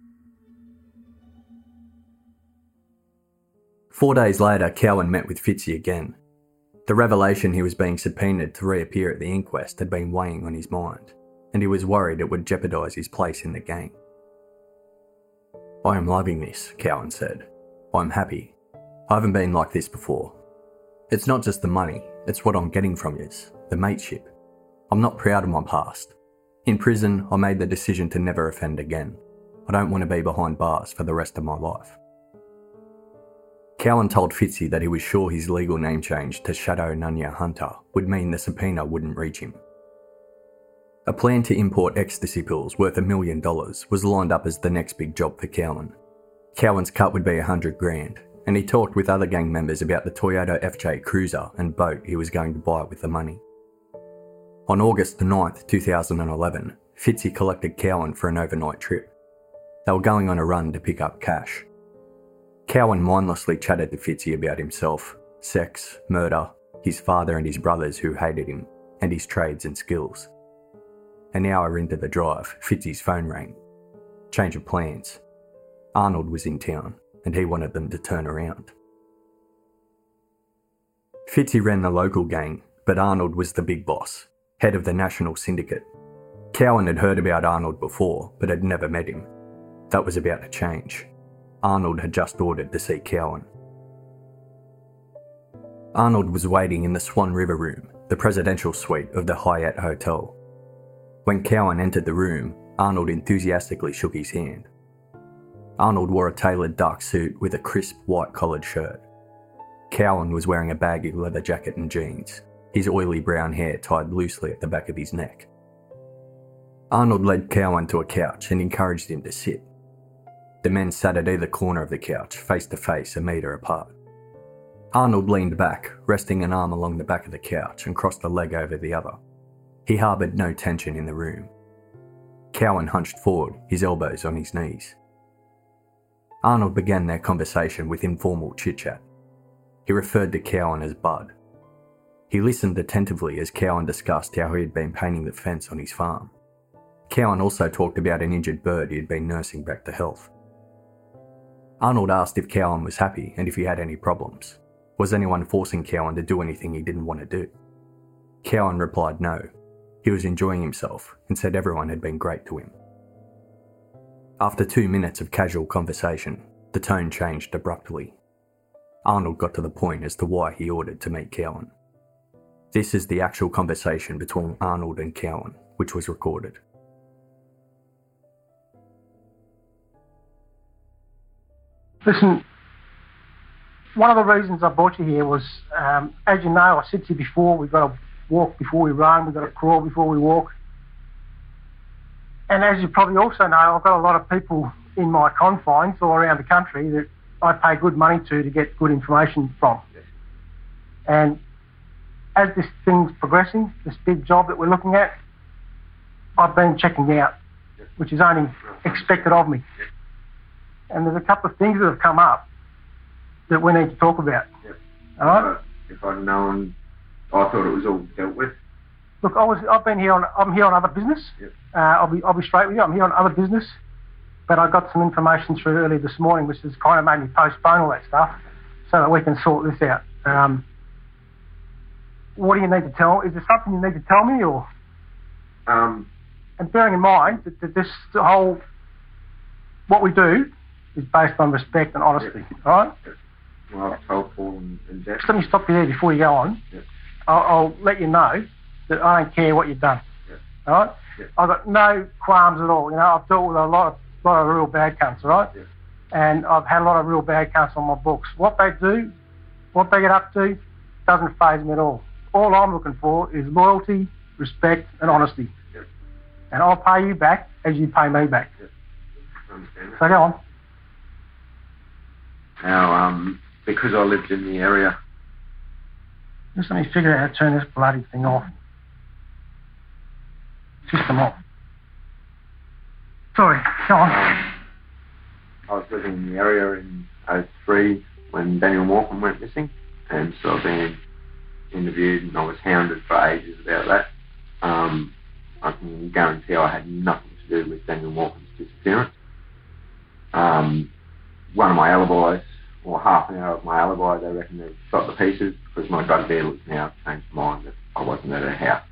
Four days later, Cowan met with Fitzy again. The revelation he was being subpoenaed to reappear at the inquest had been weighing on his mind, and he was worried it would jeopardise his place in the gang. "I am loving this," Cowan said. "I'm happy. I haven't been like this before. It's not just the money, it's what I'm getting from yous, the mateship. I'm not proud of my past. In prison, I made the decision to never offend again. I don't want to be behind bars for the rest of my life." Cowan told Fitzy that he was sure his legal name change to Shadow Nunya Hunter would mean the subpoena wouldn't reach him. A plan to import ecstasy pills worth a million dollars was lined up as the next big job for Cowan. Cowan's cut would be a hundred grand, and he talked with other gang members about the Toyota F J Cruiser and boat he was going to buy with the money. On August ninth, two thousand eleven, Fitzy collected Cowan for an overnight trip. They were going on a run to pick up cash. Cowan mindlessly chatted to Fitzy about himself, sex, murder, his father and his brothers who hated him, and his trades and skills. An hour into the drive, Fitzy's phone rang. Change of plans. Arnold was in town, and he wanted them to turn around. Fitzy ran the local gang, but Arnold was the big boss, head of the national syndicate. Cowan had heard about Arnold before, but had never met him. That was about to change. Arnold had just ordered to see Cowan. Arnold was waiting in the Swan River room, the presidential suite of the Hyatt Hotel. When Cowan entered the room, Arnold enthusiastically shook his hand. Arnold wore a tailored dark suit with a crisp white collared shirt. Cowan was wearing a baggy leather jacket and jeans, his oily brown hair tied loosely at the back of his neck. Arnold led Cowan to a couch and encouraged him to sit. The men sat at either corner of the couch, face to face, a metre apart. Arnold leaned back, resting an arm along the back of the couch and crossed a leg over the other. He harboured no tension in the room. Cowan hunched forward, his elbows on his knees. Arnold began their conversation with informal chit-chat. He referred to Cowan as Bud. He listened attentively as Cowan discussed how he had been painting the fence on his farm. Cowan also talked about an injured bird he had been nursing back to health. Arnold asked if Cowan was happy and if he had any problems. Was anyone forcing Cowan to do anything he didn't want to do? Cowan replied no. He was enjoying himself and said everyone had been great to him. After two minutes of casual conversation, the tone changed abruptly. Arnold got to the point as to why he ordered to meet Cowan. This is the actual conversation between Arnold and Cowan, which was recorded. Listen, one of the reasons I brought you here was, um, as you know, I said to you before, we've got to walk before we run, we've got to crawl before we walk. And as you probably also know, I've got a lot of people in my confines all around the country that I pay good money to to get good information from. And as this thing's progressing, this big job that we're looking at, I've been checking out, which is only expected of me. And there's a couple of things that have come up that we need to talk about. Yep. All right? If I'd known, I thought it was all dealt with. Look, I was, I've been here on, I'm here on other business. Yep. Uh, I'll be, I'll be straight with you. I'm here on other business, but I got some information through early this morning, which has kind of made me postpone all that stuff, so that we can sort this out. Um, what do you need to tell? Is there something you need to tell me, or? Um. And bearing in mind that, that this whole, what we do, is based on respect and honesty. Yep. All right? Yep. Well, I've told Paul and, and Jack. Just let me stop you there before you go on. Yep. I'll, I'll let you know that I don't care what you've done. Yep. All right? Yep. I've got no qualms at all. You know, I've dealt with a lot of lot of real bad cunts, all right? Yep. And I've had a lot of real bad cunts on my books. What they do, what they get up to, doesn't faze me at all. All I'm looking for is loyalty, respect, and honesty. Yep. And I'll pay you back as you pay me back. Yep. I understand that. So go on. Now, um, because I lived in the area. Just let me figure out how to turn this bloody thing off. System off. Sorry, go on. Um, I was living in the area in oh three when Daniel Morgan went missing, and so I've been interviewed and I was hounded for ages about that. Um, I can guarantee I had nothing to do with Daniel Morgan's disappearance. Um, one of my alibis, or half an hour of my alibi, they reckon they've shot the pieces because my drug dealers now changed their mind that I wasn't at her house.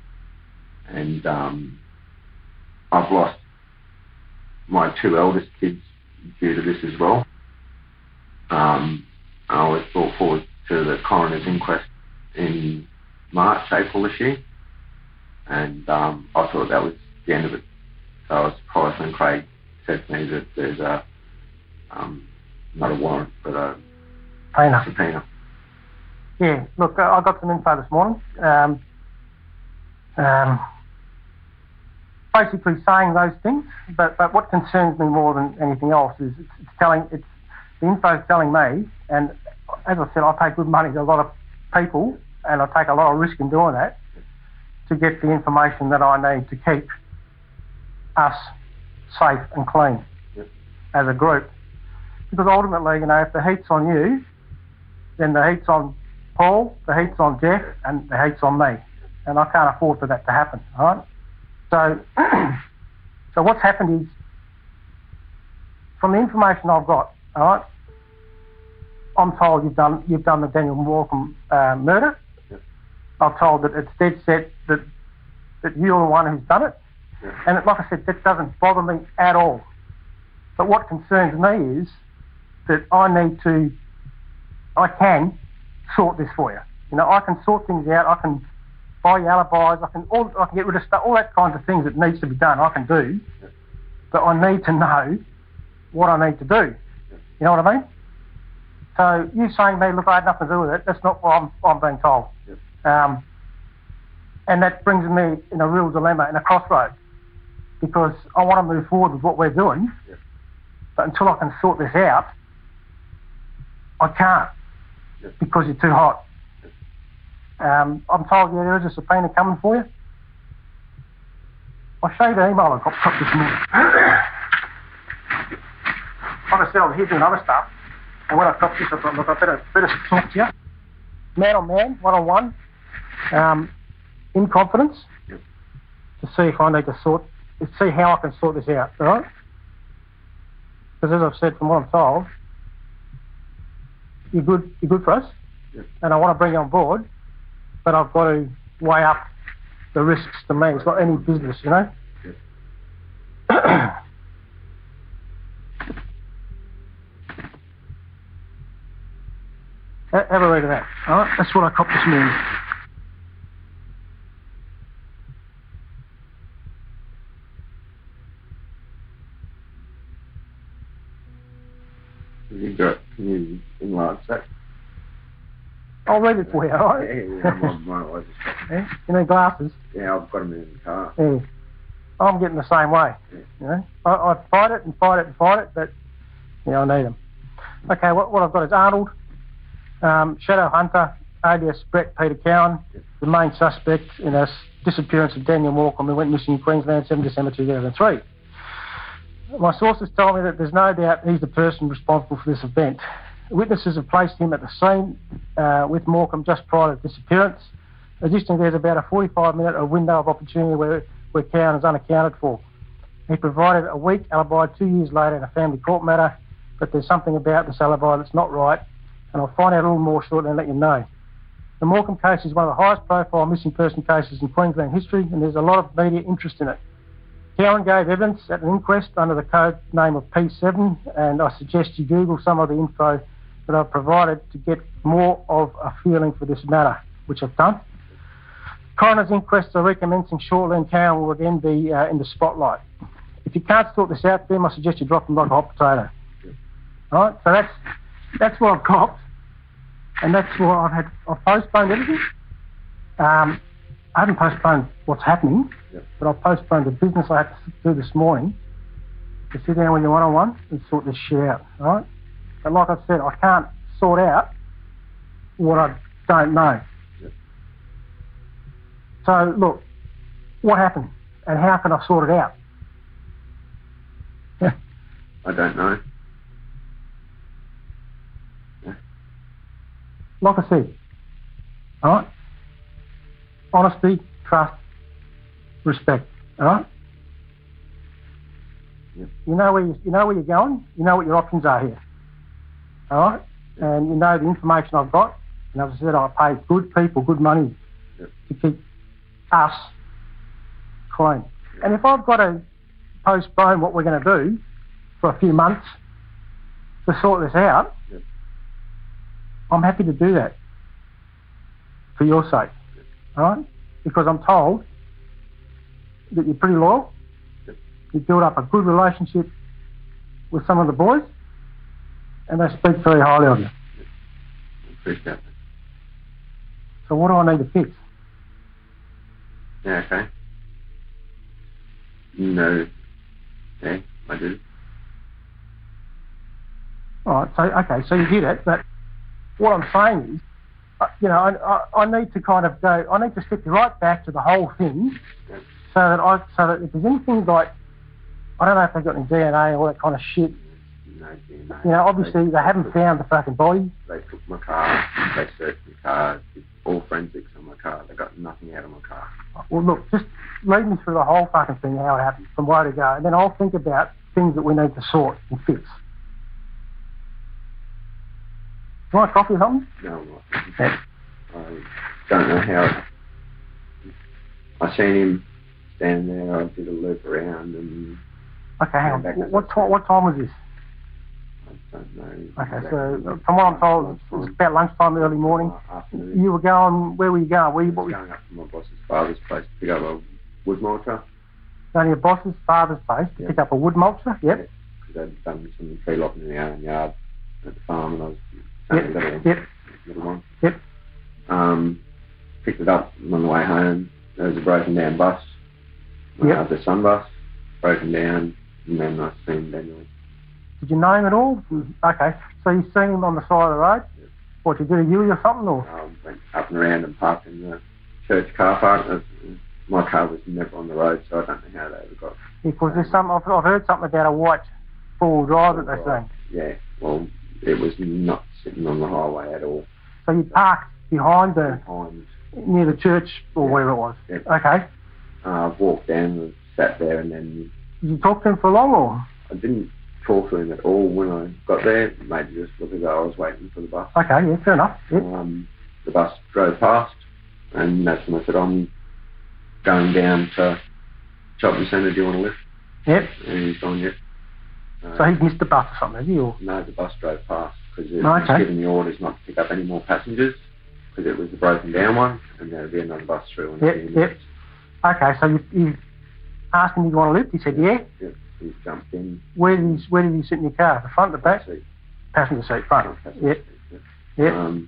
And um, I've lost my two eldest kids due to this as well. Um, I was brought forward to the coroner's inquest in March, April this year, and um, I thought that was the end of it. So I was surprised when Craig said to me that there's a um, not a warrant, but a Subpoena. subpoena. Yeah, look, I got some info this morning. Um, um, basically saying those things, but, but what concerns me more than anything else is it's, it's telling, it's the info's telling me, and as I said, I pay good money to a lot of people, and I take a lot of risk in doing that to get the information that I need to keep us safe and clean yep. as a group. Because ultimately, you know, if the heat's on you, then the heat's on Paul, the heat's on Jeff, and the heat's on me. And I can't afford for that to happen, right? So, so what's happened is, from the information I've got, all right, I'm told you've done you've done the Daniel Morcombe uh, murder. Yep. I'm told that it's dead set that that you're the one who's done it. Yep. And it, like I said, that doesn't bother me at all. But what concerns me is that I need to, I can sort this for you. You know, I can sort things out. I can buy you alibis. I can all, I can get rid of stuff, all that kinds of things that needs to be done. I can do, Yep. but I need to know what I need to do. Yep. You know what I mean? So you saying to me, look, I had nothing to do with it. That's not what I'm, I'm being told. Yep. Um, and that brings me in a real dilemma, in a crossroad, because I want to move forward with what we're doing, Yep. but until I can sort this out, I can't, Yep. because you're too hot. Yep. Um, I'm told, yeah, there is a subpoena coming for you. I'll show you the email I got got this morning. Like I said, I was here doing other stuff, and when I got this, I thought, look, I better, better talk to you. Man on man, one on one, um, in confidence, Yep. to see if I need to sort, to see how I can sort this out, all right? Because as I've said, from what I'm told, you're good, you're good for us, Yep. and I want to bring you on board, but I've got to weigh up the risks to me. It's like any business, you know? Yep. Ha- Have a read of that, all right? That's what I copped this morning. Can you go, can you enlarge that? I'll read it for you, all Yeah, right? yeah, my, my eyes are stopped. Yeah? You need glasses? Yeah, I've got them in the car. Yeah. I'm getting the same way. Yeah. You know, I, I fight it and fight it and fight it, but yeah, I need them. Okay, what, what I've got is Arnold, um, Shadow Hunter, alias Brett Peter Cowan, the main suspect in the disappearance of Daniel Morcombe, who went missing in Queensland, seventh of December two thousand three. My sources tell me that there's no doubt he's the person responsible for this event. Witnesses have placed him at the scene uh, with Morcombe just prior to disappearance. Additionally, there's about a forty-five minute window of opportunity where, where Cowan is unaccounted for. He provided a weak alibi two years later in a family court matter, but there's something about this alibi that's not right, and I'll find out a little more shortly and let you know. The Morcombe case is one of the highest profile missing person cases in Queensland history, and there's a lot of media interest in it. Cowan gave evidence at an inquest under the code name of P seven, and I suggest you Google some of the info that I've provided to get more of a feeling for this matter, which I've done. Coroner's inquests are recommencing shortly, and Cowan will again be uh, in the spotlight. If you can't sort this out, then I suggest you drop them like a hot potato. All right, so that's that's what I've got, and that's what I've had. I've postponed everything. Um, I haven't postponed what's happening, Yep. but I've postponed the business I had to do this morning to sit down with you one-on-one and sort this shit out, all right? But like I said, I can't sort out what I don't know. Yep. So, look, what happened and how can I sort it out? I don't know. Yeah. Like I said, all right? Honesty, trust, respect, all right? Yep. You know where you, you know where you're going. You know what your options are here, all right? And you know the information I've got. And as I said, I pay good people, good money Yep. to keep us clean. And if I've got to postpone what we're going to do for a few months to sort this out, Yep. I'm happy to do that for your sake, Yep. all right? Because I'm told that you're pretty loyal. Yep. You build up a good relationship with some of the boys, and they speak very highly of you. I appreciate that. So what do I need to fix? Yeah, okay. You know, yeah, I do. All right, so, okay, so you did it, but what I'm saying is, uh, you know, I, I, I need to kind of go, I need to step you right back to the whole thing, Yeah. so that I, so that if there's anything like, I don't know if they've got any D N A or all that kind of shit, No D N A. you know, obviously they haven't found the fucking body. They took my car, they searched my car, did all forensics on my car. They got nothing out of my car. Well, look, just lead me through the whole fucking thing, how it happened, from where to go, and then I'll think about things that we need to sort and fix. You want a coffee or something? No, I'm not. Yeah. I don't know how it, I seen him standing there, I did a loop around and Okay, hang on. Back What, what, ti- what time was this? I don't know. Okay, exactly. so from what I'm told, it was about lunchtime, early morning. Afternoon. You were going, where were you going? Were you, I what was were you going up to my boss's father's place to pick up a wood mulcher. going to your boss's father's place to Yeah. pick up a wood mulcher? Yep. Because I'd done some tree lopping in the own yard at the farm and I was Yep. saying little, Yep. little one. Yep. Um, picked it up on the way home. There was a broken down bus. Yep. Uh, the sun bus, broken down, and then I seen Daniel. Did you know him at all? Okay, so you seen him on the side of the road? Yep. What, you did a U or something? Or? Um, went up and around and parked in the church car park. Uh, My car was never on the road, so I don't know how they ever got. Because there's some, I've, I've heard something about a white four-wheel drive that they're saying. Yeah, well, it was not sitting on the highway at all. So you parked behind the, Behind, near the church or Yeah. wherever it was? Yep. Okay. uh, walked down and sat there, and then Did you talk to him for long or? I didn't talk to him at all when I got there. Maybe just look as though I was waiting for the bus. Okay, yeah, fair enough. Yep. Um, the bus drove past, and that's when I said, I'm going down to shopping centre, do you want to lift? Yep. And he's gone, yep. Uh, So he's missed the bus or something, has he? Or? No, the bus drove past because it Oh, was okay. given the orders not to pick up any more passengers because it was the broken down one, and there would be another bus through in a Yep, few yep. minutes. Okay, so you, you asked him if you want to lift. He said, yeah. Yep. He jumped in. Where did he, where did he sit in your car? The front, the back? Seat. Passenger seat, front. Passenger Yep. seat, Yep. Um,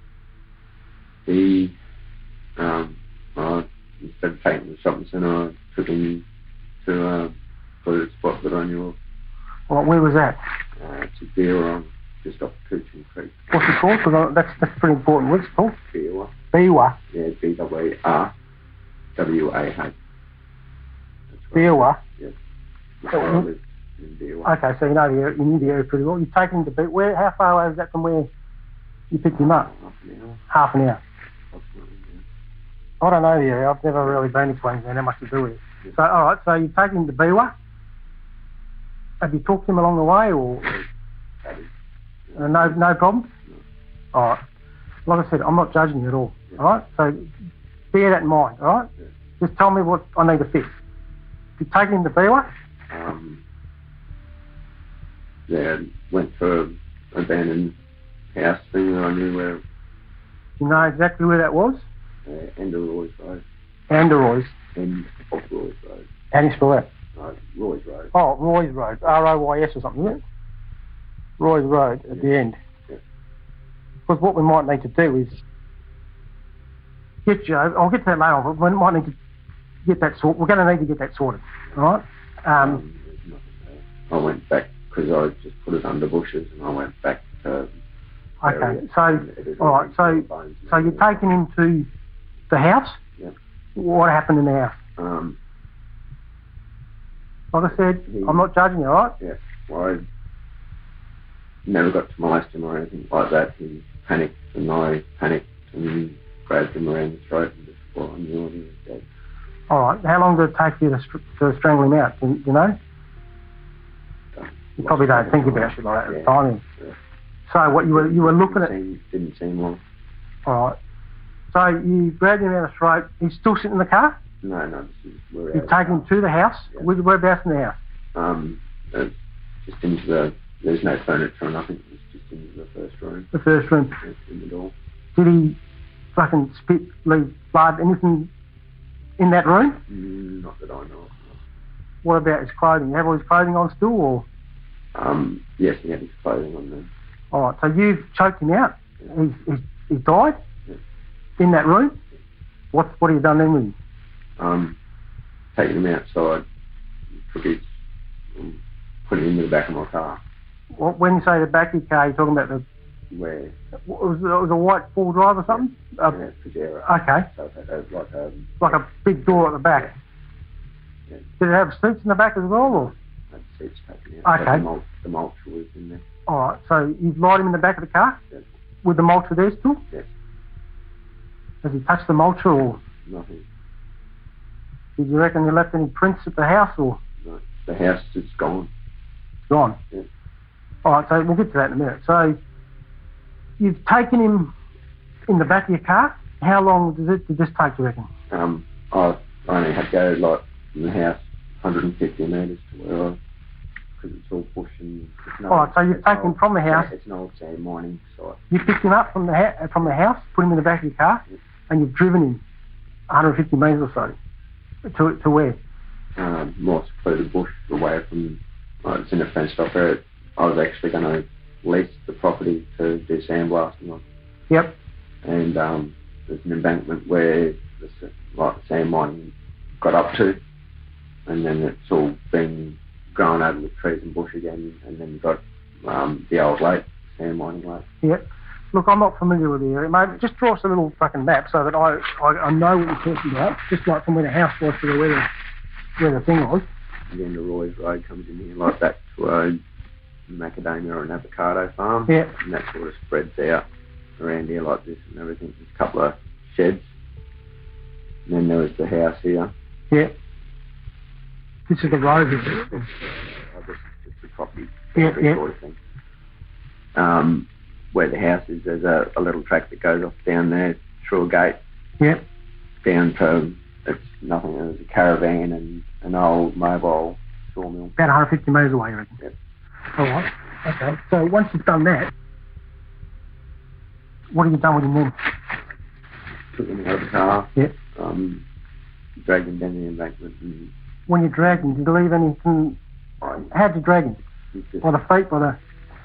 he, um, I, instead of taking him to the shopping centre, I took him to uh, to a spot that I knew of. Well, where was that? Uh, it's a beer on just off Coochin Creek. What's it called? Because that's, that's pretty important. What's it called? Beerwa. Biwa. Yeah, B W R W A H. That's right. Biwa. Yes. That's where I lived in Beerwa. Okay, so you know the area, you knew the area pretty well. You've taken him to Beat. Where? How far away is that from where you picked him up? Half an hour, Half an hour. approximately. I don't know the area. I've never really been to Queensland. How much to do with it? So, all right. So you've taken him to Biwa. Have you talked to him along the way, or Yeah. That is- uh, no, no problem? No. All right. Like I said, I'm not judging you at all. Yeah. All right. So bear that in mind. All right. Yeah. Just tell me what I need to fix. You've taken him to Biwa. Um, yeah, went for an abandoned house thing that I knew where, You know exactly where that was. uh, end of Roy's Road, Anderoy's. end of Roy's Road, How do you spell that? uh, Roy's Road. Oh, Roy's Road. R O Y S or something, isn't it? Roy's Road at Yeah. the end. Yeah. Because what we might need to do is get you over, I'll get to that later on, but we might need to get that sort. We're going to need to get that sorted, all right? Um, Um, there's nothing there. I went back because I just put it under bushes, and I went back to. okay, area. so, It is all right, so, bones and so you're everything. taking him to the house? Yeah. What happened in the house? Um, Like I said, He- I'm not judging you, all right? yeah, well, I never got to molest him or anything like that. He panicked, and I panicked and grabbed him around the throat, and just well, I knew he was dead. All right, how long did it take you to, str- to strangle him out? Do you, do you know? You probably don't think about shit like that at the Yeah. time. Yeah. So what, you were, you were looking didn't at... seem, didn't seem long. All right. So you grabbed him out of the throat. He's still sitting in the car? No, no, this is we're You've out. taken him to the house? Yeah. Where, whereabouts in the house? Um, uh, just into the there's no furniture or nothing. It's just into the first room. The first room. In the door. Did he fucking spit, leave blood, anything in that room? Mm, not that I know of. What about his clothing? You have all his clothing on still, or? Um, yes, he had his clothing on there. All right, so you've choked him out. Yeah. He's, he's, he's died Yeah. in that room. What what have you done then with him? Um, taken him outside, took his, um, put him into the back of my car. What, when you say the back of your car, you're talking about the Where? what, was it was a white full drive or something? Yeah, Uh, yeah, Pajero. okay, So it had a, like a like a big door at the back. Yeah. Did it have seats in the back as well, or? had seats taken out. Okay. The, mul- the mulch was in there. All right, so you've lied him in the back of the car Yes. with the mulcher there still? Yes. Has he touched the mulcher, or Nothing. did you reckon you left any prints at the house, or No. The house is gone. gone? Yeah. All right, so we'll get to that in a minute. So you've taken him in the back of your car. How long does it did this take, you reckon? Um, I only had to go like from the house one hundred fifty metres to where I, because it's all bush and. It's an All right, old- so you've it's an taken him old- from the house. It's an old sand mining site. You picked him up from the ha- from the house, put him in the back of your car, Yes. and you've driven him one hundred fifty metres or so to to where? Um, more secluded bush away from. Uh, it's in a fenced off area. I was actually going to lease the property to do sandblasting on, Yep. and um, there's an embankment where the s- like the sand mining got up to, and then it's all been grown over with trees and bush again, and then you've got um, the old lake, sand mining lake. Yep. Look, I'm not familiar with the area. Maybe just draw us a little fucking map so that I, I, I know what you're talking about, just like from where the house was to where the, where the thing was. And then the Roy's Road comes in here like that to a macadamia or an avocado farm. Yeah. And that sort of spreads out around here like this and everything. There's a couple of sheds. And then there was the house here. Yeah. This is the road, is it? I guess it's just the property Yeah, yeah. sort of thing. Um, where the house is, there's a, a little track that goes off down there through a gate Yeah. down to, it's nothing, there's a caravan and an old mobile sawmill. About one hundred fifty metres away, you reckon? Yep. All right. Okay. So once you've done that, what have you done with him then? Took him out of the car, Yeah. um, dragged him down the embankment and When you dragged him, did you leave anything? I How'd you drag him? he just, By the feet, by the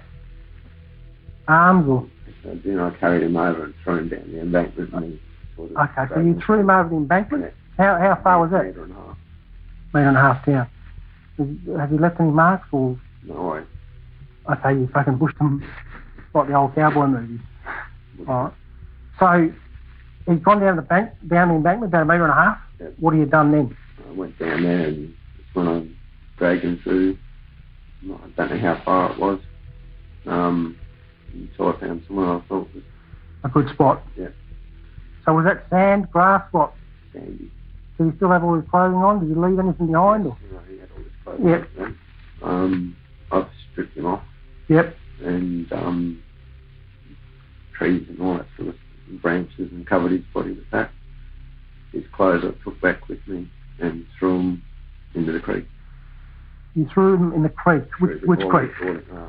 arms, or? so then I carried him over and threw him down the embankment and he sort of Okay, so dragged you me threw him over the embankment? Yeah. How how far was that? Metre and a half. Metre and a half down. Has- Have you left any marks, or? No, I Okay, you fucking bushed him like the old cowboy movies. Alright. So, he's gone down the bank, down the embankment, down a metre and a half. Yep. What have you done then? I went down there and that's when I dragged him through. I don't know how far it was. Um, until I found somewhere I thought was A good spot. Yeah. So was that sand, grass, what? sandy. Did he still have all his clothing on? Did you leave anything behind? Or? You know, he had all his clothing Yep. on. Um, I've stripped him off Yep. and um, trees and all that sort of branches and covered his body with that. His clothes I took back with me and threw them into the creek. You threw him in the creek. Which, Through which the creek? water, uh,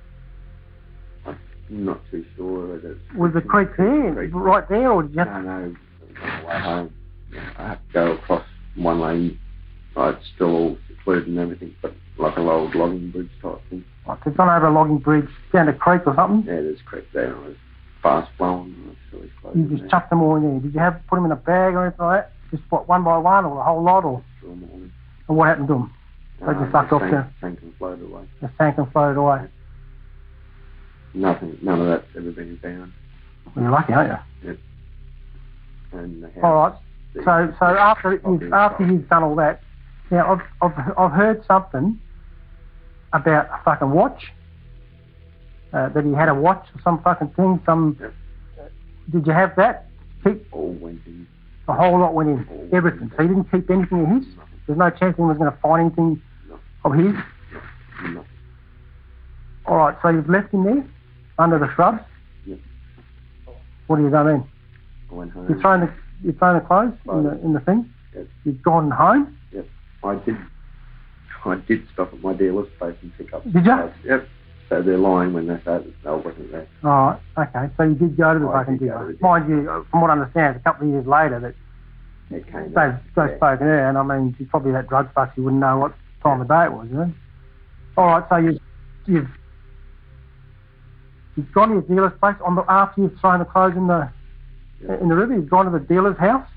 I'm not too sure whether it's... Was the creek there, Creek. right there, or did you have No, no, on the way home. I had to go across one lane. Uh, it's still all secluded and everything, but like a old logging bridge type thing. like, to gone over a logging bridge down a creek or something? Yeah, there's a creek there and it was fast flowing and it's really close. You just chucked them all in there. Did you have put them in a bag or anything like that? Just what, one by one, or a whole lot, or Through them all in. and what happened to them? They just sucked off sank, there. sank and floated away. They sank and floated away. Nothing, none of that's ever been found. Well, you're lucky, aren't you? And the house, All right. the- So, so after you've, property after itself. you've done all that, now I've, I've, I've heard something about a fucking watch. Uh, that he had a watch or some fucking thing. Some. Yep. Did you have that? Keep all went in. a whole lot went in. All Everything. So he didn't keep anything of his. Nothing. There's no chance he was going to find anything No. of his. Nothing. All right. So you've left him there under the shrubs. Yep. What have you done then? I went home. You've thrown the you've thrown the clothes in the in the thing. Yep. You've gone home. Yep. I did. I did stop at my dealer's place and pick up. Did some ya? clothes. Yep. So they're lying when they say that I wasn't there. All right, okay. So you did go to the I fucking did go dealer. to the dealer. Mind you, from what I understand, it's a couple of years later that It came they've, out. they've Yeah. spoken there, and I mean, she's probably that drug fuck, you wouldn't know what time of day it was, you know? All right, so you, you've you've gone to your dealer's place on the after you've thrown the clothes in the Yeah. in the river. You've gone to the dealer's house.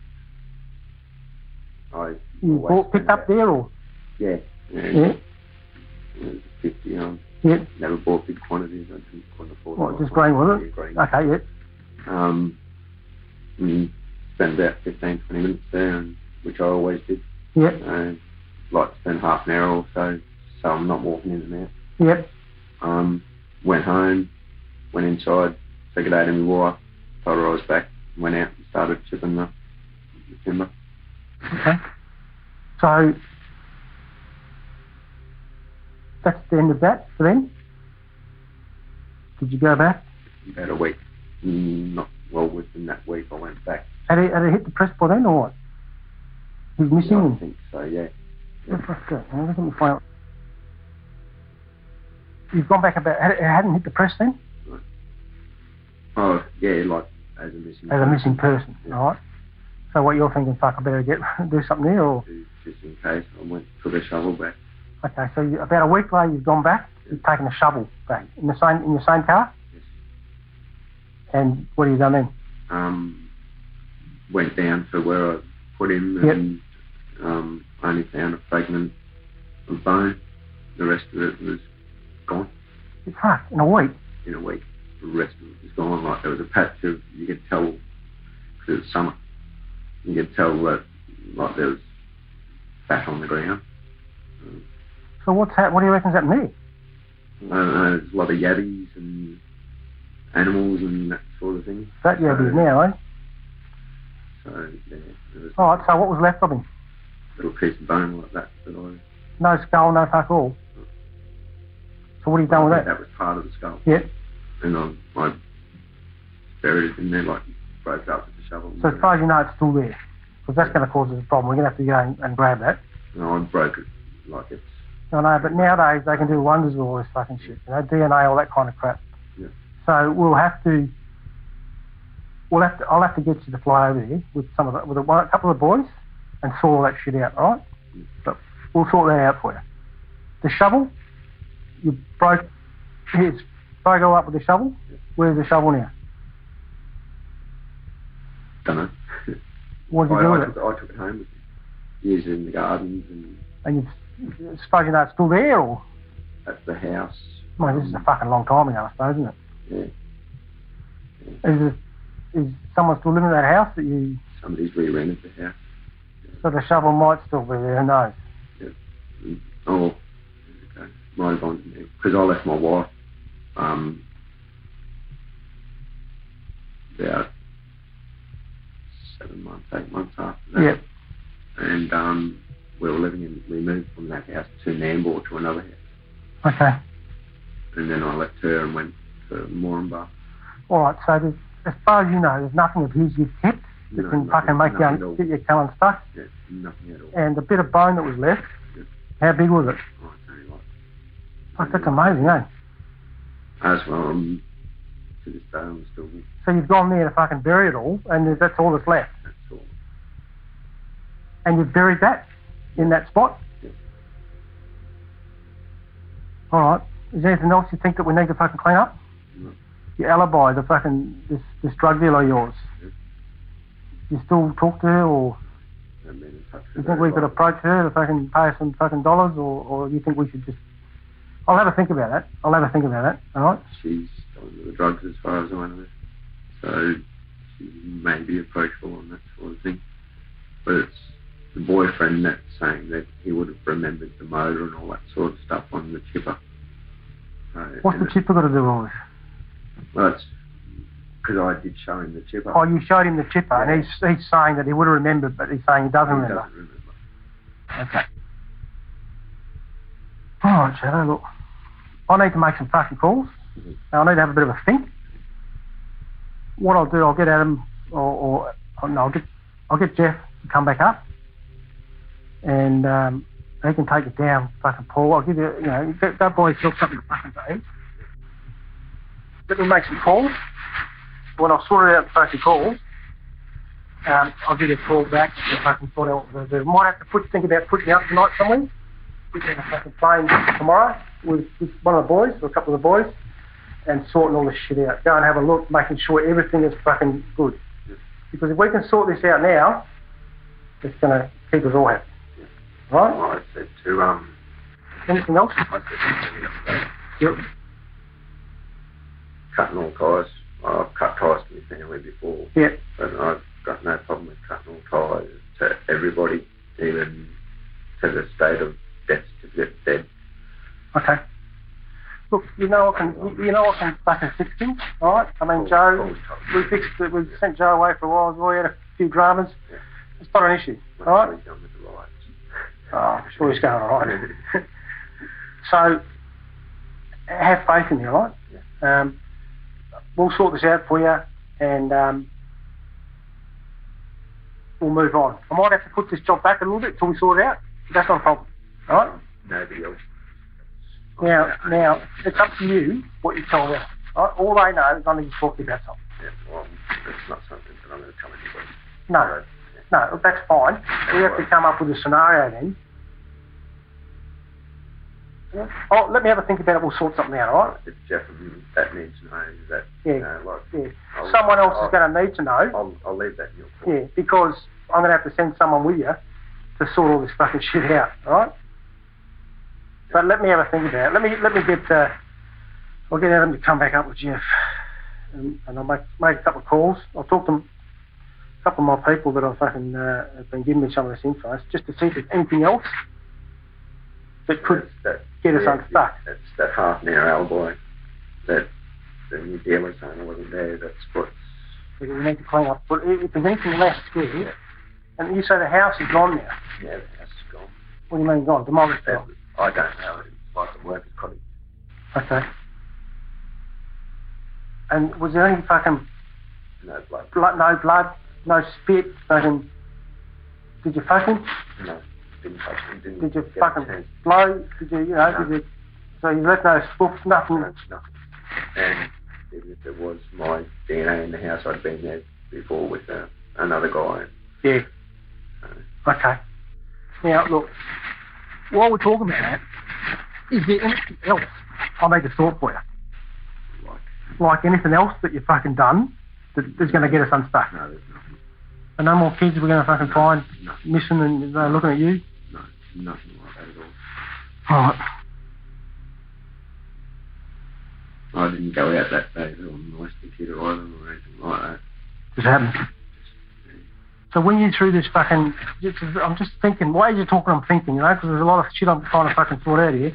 I You always bought, picked spend up that- there, or Yeah. Yeah. yeah, It was fifty. Um, yeah. never bought big quantities. I didn't couldn't afford. What, it. just green, was it? Yeah, green. Okay, yeah. Um, and spend about fifteen, twenty minutes there, and, which I always did. Yeah, I like to spend half an hour or so, so I'm not walking in and out. yep. Um, went home, went inside, took it out to my wife, told her I was back, went out and started chipping the, the timber. Okay. So that's the end of that for them. Did you go back? About a week. Mm, Not well within that week I went back. Had he, had he hit the press by then, or what? He's missing Yeah, I him. think so, yeah. What the fuck's that? Now, let me find out. You've gone back about. It hadn't hit the press then, Oh, yeah, like as a missing as a missing person. Yeah. All right. So what you're thinking? Fuck, I better get do something there, or Just in case I went took a shovel back. okay. So you, about a week later, you've gone back. You've taken a shovel back in the same in your same car. Yes. And what have you done then? Um, went down to where I put him Yep. and um, only found a fragment of bone. The rest of it was gone Fuck, in a week. in a week. The rest of it was gone. Like there was a patch of, you could tell, because it was summer, you could tell that like there was fat on the ground. Um, So what's that? What do you reckon's happened there? I don't know, there's a lot of yabbies and animals and that sort of thing. That yeah, So- it is now, eh? So yeah, there was All right. So what was left of him? a little piece of bone like that that I. No skull, no fuck all. So what have you done with I think that? that was part of the skull. Yeah. And I, I buried it in there, like broke it up with the shovel. So as far as you know, it's still there, because that's going to cause us a problem. We're going to have to go and, and grab that. and I broke it like it's. I know, but nowadays they can do wonders with all this fucking shit. You know, D N A, all that kind of crap. Yeah. So we'll have to. We'll have to. I'll have to get you to fly over there with some of the, with a, one, a couple of boys, and sort all that shit out. All right. Yeah. But we'll sort that out for you. The shovel, you broke. Here's Bogo up with the shovel. Yeah. Where's the shovel now? Don't know. What did you I, do I, with took, it? I took it home with me. Used it in the gardens and And you suppose you know it's still there, or? at the house. Well, this is a fucking long time ago, I suppose, isn't it? Yeah. Is it, is someone still living in that house that you? Somebody's re-rented the house. So the shovel might still be there. Who knows? Mm. Oh, okay. Might have gone because I left my wife um, about seven months, eight months after that. Yep. And um, we were living in. We moved from that house to Nambour to another house, Okay. and then I left her and went to Moranbah. All right. So there's, as far as you know, there's nothing of his you've kept that No, can nothing- fucking make you nothing at all. un- get your cum unstuck. Yeah, nothing at all. And the bit of bone that was left, Yep. how big was it? Oh, it's only like. Fuck, that's amazing, eh? As well, um, to this day, I'm still. So you've gone there to fucking bury it all, and that's all that's left. That's all. And you've buried that in that spot. Yes. All right. Is there anything else you think that we need to fucking clean up? No. Your alibi, the fucking this this drug dealer of yours. Yes. You still talk to her, or I've been in touch you with think her we a could lot. approach her to fucking pay her some fucking dollars, or, or you think we should just? I'll have a think about that. I'll have a think about that. All right. She's on the drugs as far as I know. So she may be approachable on that sort of thing. But it's the boyfriend that's saying that he would have remembered the motor and all that sort of stuff on the chipper. So, What's and the chipper got to do with all this? it- Well, it's because I did show him the chipper. Oh, you showed him the chipper, Yeah. and he's he's saying that he would have remembered, but he's saying he doesn't he remember. doesn't remember. Okay. All right, Shadow, look. I need to make some fucking calls. Mhm. I need to have a bit of a think. What I'll do, I'll get Adam, or, or, or no, I'll get, I'll get Jeff to come back up, and um, He can take it down, fucking Paul. I'll give you, you know, go, go buy yourself something to fucking eat. Let me make some calls. When I've sorted out the fucking calls, um, I'll give you a call back and fucking sort out what we're going to do. Might have to put, think about putting you up tonight somewhere. Get in a fucking plane tomorrow with, with one of the boys, or a couple of the boys, and sorting all this shit out. Go and have a look, making sure everything is fucking good. Because if we can sort this out now, it's going to keep us all happy. Right? Well, I said to, um... Anything else? I said to them, Yep. Cutting all ties. Well, I've cut ties to my family before. Yep. But I've got no problem with cutting all ties to everybody, even to the state of death certificate dead. Okay. Look, you know I can, you know I can fucking fix things, all right? I mean, Joe, we fixed it, we sent Joe away for a while as well. He had a few dramas. Yeah. It's not an issue, all right? He's done with the rights. Oh, I'm sure he's going all right. So, have faith in me, all right? Yeah. Um, we'll sort this out for you, and um, we'll move on. I might have to put this job back a little bit till we sort it out. That's not a problem, all right? Nobody else. Now, now, it's up to you what you tell them. All, right? All they know is I need to talk to you about something. Yeah, well, that's not something that I'm going to tell anybody. No, no, that's fine. We have to come up with a scenario then. Yeah. Oh, let me have a think about it. We'll sort something out, all right? If Jeff and that needs to know that, Yeah. you know, like... Yeah. I'll, Someone else I'll, is going to need to know. I'll, I'll leave that in your court. Yeah, because I'm going to have to send someone with you to sort all this fucking shit out, all right? But let me have a think about it. Let me let me get... Uh, I'll get Adam to come back up with Jeff. And, and I'll make, make a couple of calls. I'll talk to them, a couple of my people that I've fucking uh, have been giving me some of this info, just to see if there's anything else that could that, get us yeah, unstuck. That's that half an hour alibi that the new dealer saying I wasn't there. That's what's... We need to clean up. But if there's anything left here, yeah. And you say the house is gone now. Yeah, the house is gone. What do you mean gone? Demolished? That, I don't know. It's like a worker's cottage. Okay. And was there any fucking... No blood. blood no blood, no spit, fucking... Did you fuck him? No. Didn't touch him. Didn't Did you get fucking his blow? Did you, you know, No. did you... So you left no spoofs, nothing? No, nothing. And even if there was my D N A in the house, I'd been there before with uh, another guy. Yeah. So. Okay. Now, look, while we're talking about that, is there anything else I need to sort for you? Like, Like anything else that you've fucking done that is going to get us unstuck? no, there's nothing. And no more kids we're going to fucking find No. missing and uh, looking at you? No, nothing like that at all. Alright. I didn't go out that day on molest the kid or either or anything like that. Just happened. So when you through this fucking... I'm just thinking, why are you talking I'm thinking, you know, because there's a lot of shit I'm trying to fucking sort out here.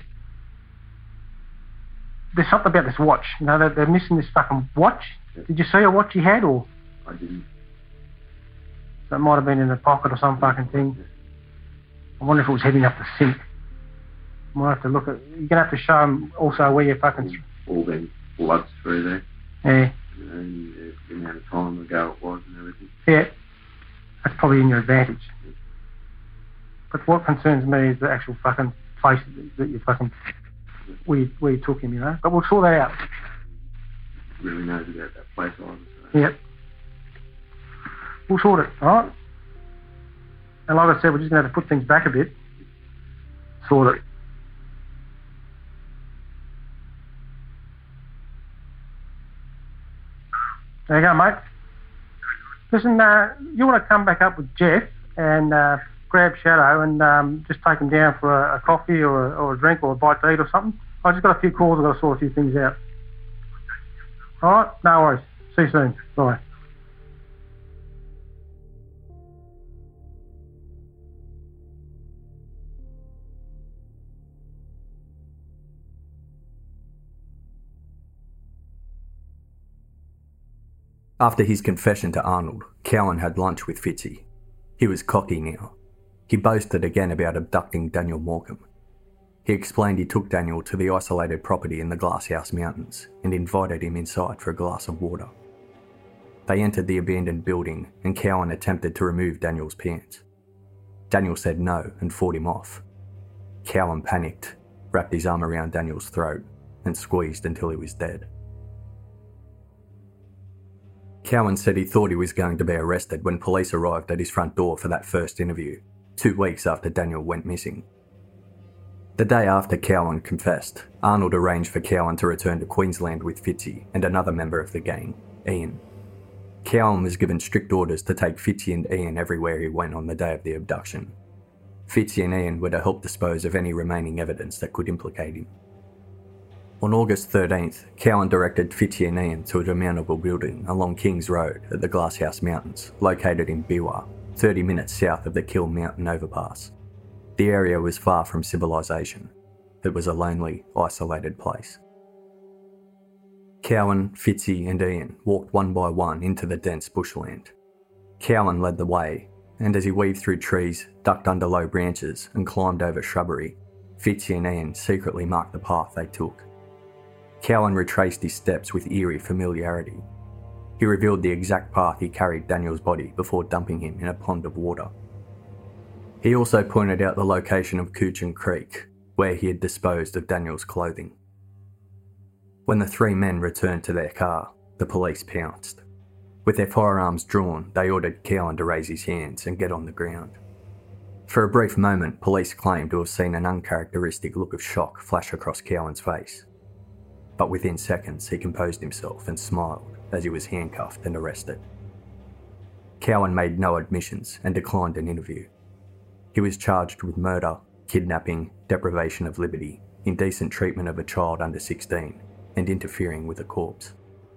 There's something about this watch, you know, they're, they're missing this fucking watch. Yeah. Did you see a watch you had, or... I didn't. That might have been in a pocket or some fucking thing. I wonder if it was heading up the sink. Might have to look at... You're going to have to show them also where you fucking... All them bloods through there. Yeah. You know, and the amount of time ago it was and everything. Yeah. That's probably in your advantage. But what concerns me is the actual fucking place that you fucking... Where you, where you took him, you know. But we'll sort that out. Really knows about that place either. So. Yep. We'll sort it, alright? And like I said, we're just going to have to put things back a bit. Sort it. There you go, mate. Listen, uh, you want to come back up with Jeff and uh, grab Shadow and um, just take him down for a, a coffee or a, or a drink or a bite to eat or something? I just got a few calls, I've got to sort a few things out. Alright, no worries. See you soon. Bye. After his confession to Arnold, Cowan had lunch with Fitzy. He was cocky now. He boasted again about abducting Daniel Morecambe. He explained he took Daniel to the isolated property in the Glasshouse Mountains and invited him inside for a glass of water. They entered the abandoned building and Cowan attempted to remove Daniel's pants. Daniel said no and fought him off. Cowan panicked, wrapped his arm around Daniel's throat, and squeezed until he was dead. Cowan said he thought he was going to be arrested when police arrived at his front door for that first interview, two weeks after Daniel went missing. The day after Cowan confessed, Arnold arranged for Cowan to return to Queensland with Fitzy and another member of the gang, Ian. Cowan was given strict orders to take Fitzy and Ian everywhere he went on the day of the abduction. Fitzy and Ian were to help dispose of any remaining evidence that could implicate him. On August thirteenth, Cowan directed Fitzy and Ian to a demountable building along Kings Road at the Glasshouse Mountains, located in Biwa, thirty minutes south of the Kill Mountain overpass. The area was far from civilization. It was a lonely, isolated place. Cowan, Fitzy and Ian walked one by one into the dense bushland. Cowan led the way, and as he weaved through trees, ducked under low branches and climbed over shrubbery, Fitzy and Ian secretly marked the path they took. Cowan retraced his steps with eerie familiarity. He revealed the exact path he carried Daniel's body before dumping him in a pond of water. He also pointed out the location of Coochin Creek, where he had disposed of Daniel's clothing. When the three men returned to their car, the police pounced. With their firearms drawn, they ordered Cowan to raise his hands and get on the ground. For a brief moment, police claimed to have seen an uncharacteristic look of shock flash across Cowan's face. But within seconds, he composed himself and smiled as he was handcuffed and arrested. Cowan made no admissions and declined an interview. He was charged with murder, kidnapping, deprivation of liberty, indecent treatment of a child under sixteen, and interfering with a corpse.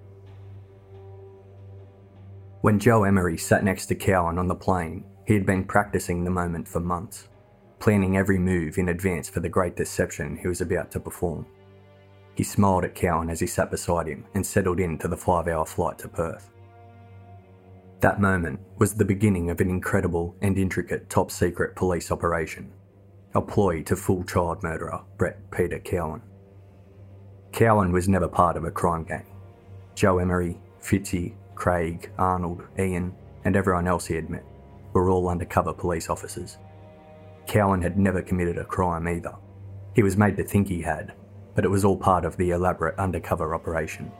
When Joe Emery sat next to Cowan on the plane, he had been practicing the moment for months, planning every move in advance for the great deception he was about to perform. He smiled at Cowan as he sat beside him and settled in to the five-hour flight to Perth. That moment was the beginning of an incredible and intricate top-secret police operation, a ploy to fool child murderer Brett Peter Cowan. Cowan was never part of a crime gang. Joe Emery, Fitzy, Craig, Arnold, Ian, and everyone else he had met were all undercover police officers. Cowan had never committed a crime either. He was made to think he had, but it was all part of the elaborate undercover operation.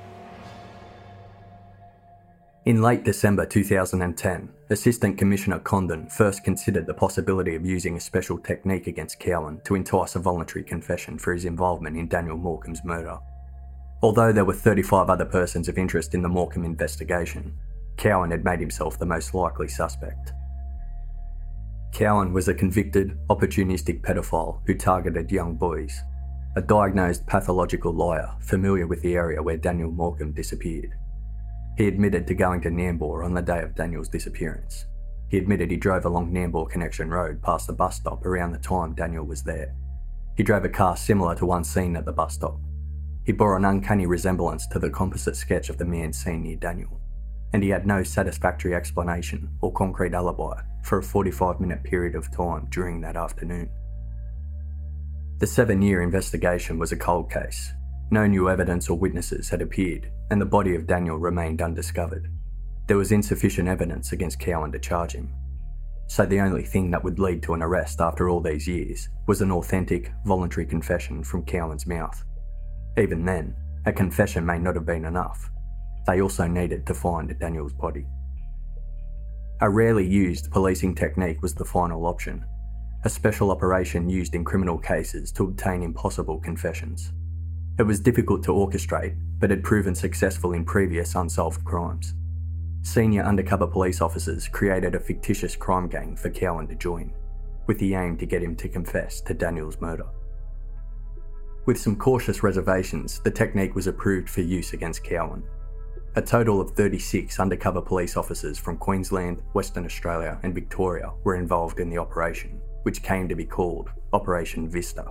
In late December two thousand ten, Assistant Commissioner Condon first considered the possibility of using a special technique against Cowan to entice a voluntary confession for his involvement in Daniel Morcombe's murder. Although there were thirty-five other persons of interest in the Morcombe investigation, Cowan had made himself the most likely suspect. Cowan was a convicted, opportunistic pedophile who targeted young boys, a diagnosed pathological liar familiar with the area where Daniel Morcombe disappeared. He admitted to going to Nambour on the day of Daniel's disappearance. He admitted he drove along Nambour Connection Road past the bus stop around the time Daniel was there. He drove a car similar to one seen at the bus stop. He bore an uncanny resemblance to the composite sketch of the man seen near Daniel, and he had no satisfactory explanation or concrete alibi for a forty-five minute period of time during that afternoon. The seven-year investigation was a cold case. No new evidence or witnesses had appeared, and the body of Daniel remained undiscovered. There was insufficient evidence against Cowan to charge him. So the only thing that would lead to an arrest after all these years was an authentic, voluntary confession from Cowan's mouth. Even then, a confession may not have been enough. They also needed to find Daniel's body. A rarely used policing technique was the final option, a special operation used in criminal cases to obtain impossible confessions. It was difficult to orchestrate, but had proven successful in previous unsolved crimes. Senior undercover police officers created a fictitious crime gang for Cowan to join, with the aim to get him to confess to Daniel's murder. With some cautious reservations, the technique was approved for use against Cowan. A total of thirty-six undercover police officers from Queensland, Western Australia and Victoria were involved in the operation, which came to be called Operation Vista.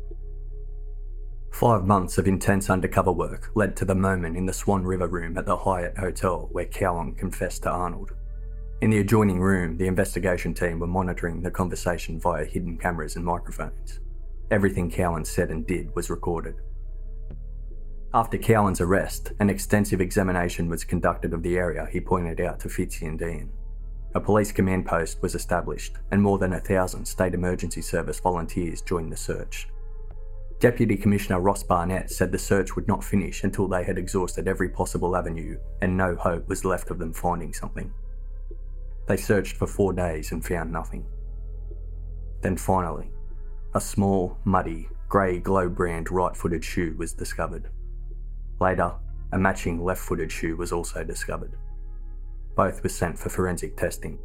Five months of intense undercover work led to the moment in the Swan River room at the Hyatt Hotel where Cowan confessed to Arnold. In the adjoining room, the investigation team were monitoring the conversation via hidden cameras and microphones. Everything Cowan said and did was recorded. After Cowan's arrest, an extensive examination was conducted of the area he pointed out to Fitzy and Ian. a police command post was established and more than a thousand State Emergency Service volunteers joined the search. Deputy Commissioner Ross Barnett said the search would not finish until they had exhausted every possible avenue and no hope was left of them finding something. They searched for four days and found nothing. Then finally, a small, muddy, grey Globe brand right-footed shoe was discovered. Later, a matching left-footed shoe was also discovered. Both were sent for forensic testing.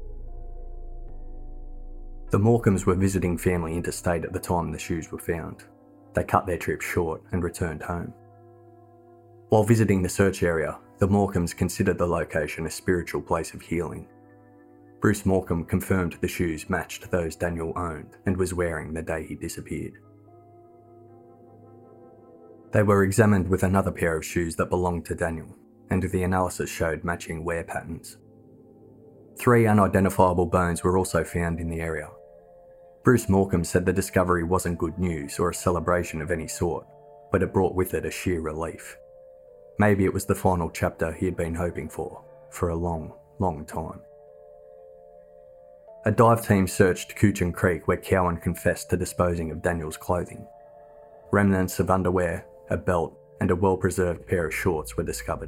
The Morecambes were visiting family interstate at the time the shoes were found. They cut their trip short and returned home. While visiting the search area, the Morecambes considered the location a spiritual place of healing. Bruce Morecambe confirmed the shoes matched those Daniel owned and was wearing the day he disappeared. They were examined with another pair of shoes that belonged to Daniel, and the analysis showed matching wear patterns. Three unidentifiable bones were also found in the area. Bruce Morecambe said the discovery wasn't good news or a celebration of any sort, but it brought with it a sheer relief. Maybe it was the final chapter he had been hoping for, for a long, long time. A dive team searched Coochin Creek where Cowan confessed to disposing of Daniel's clothing. Remnants of underwear, a belt, and a well-preserved pair of shorts were discovered.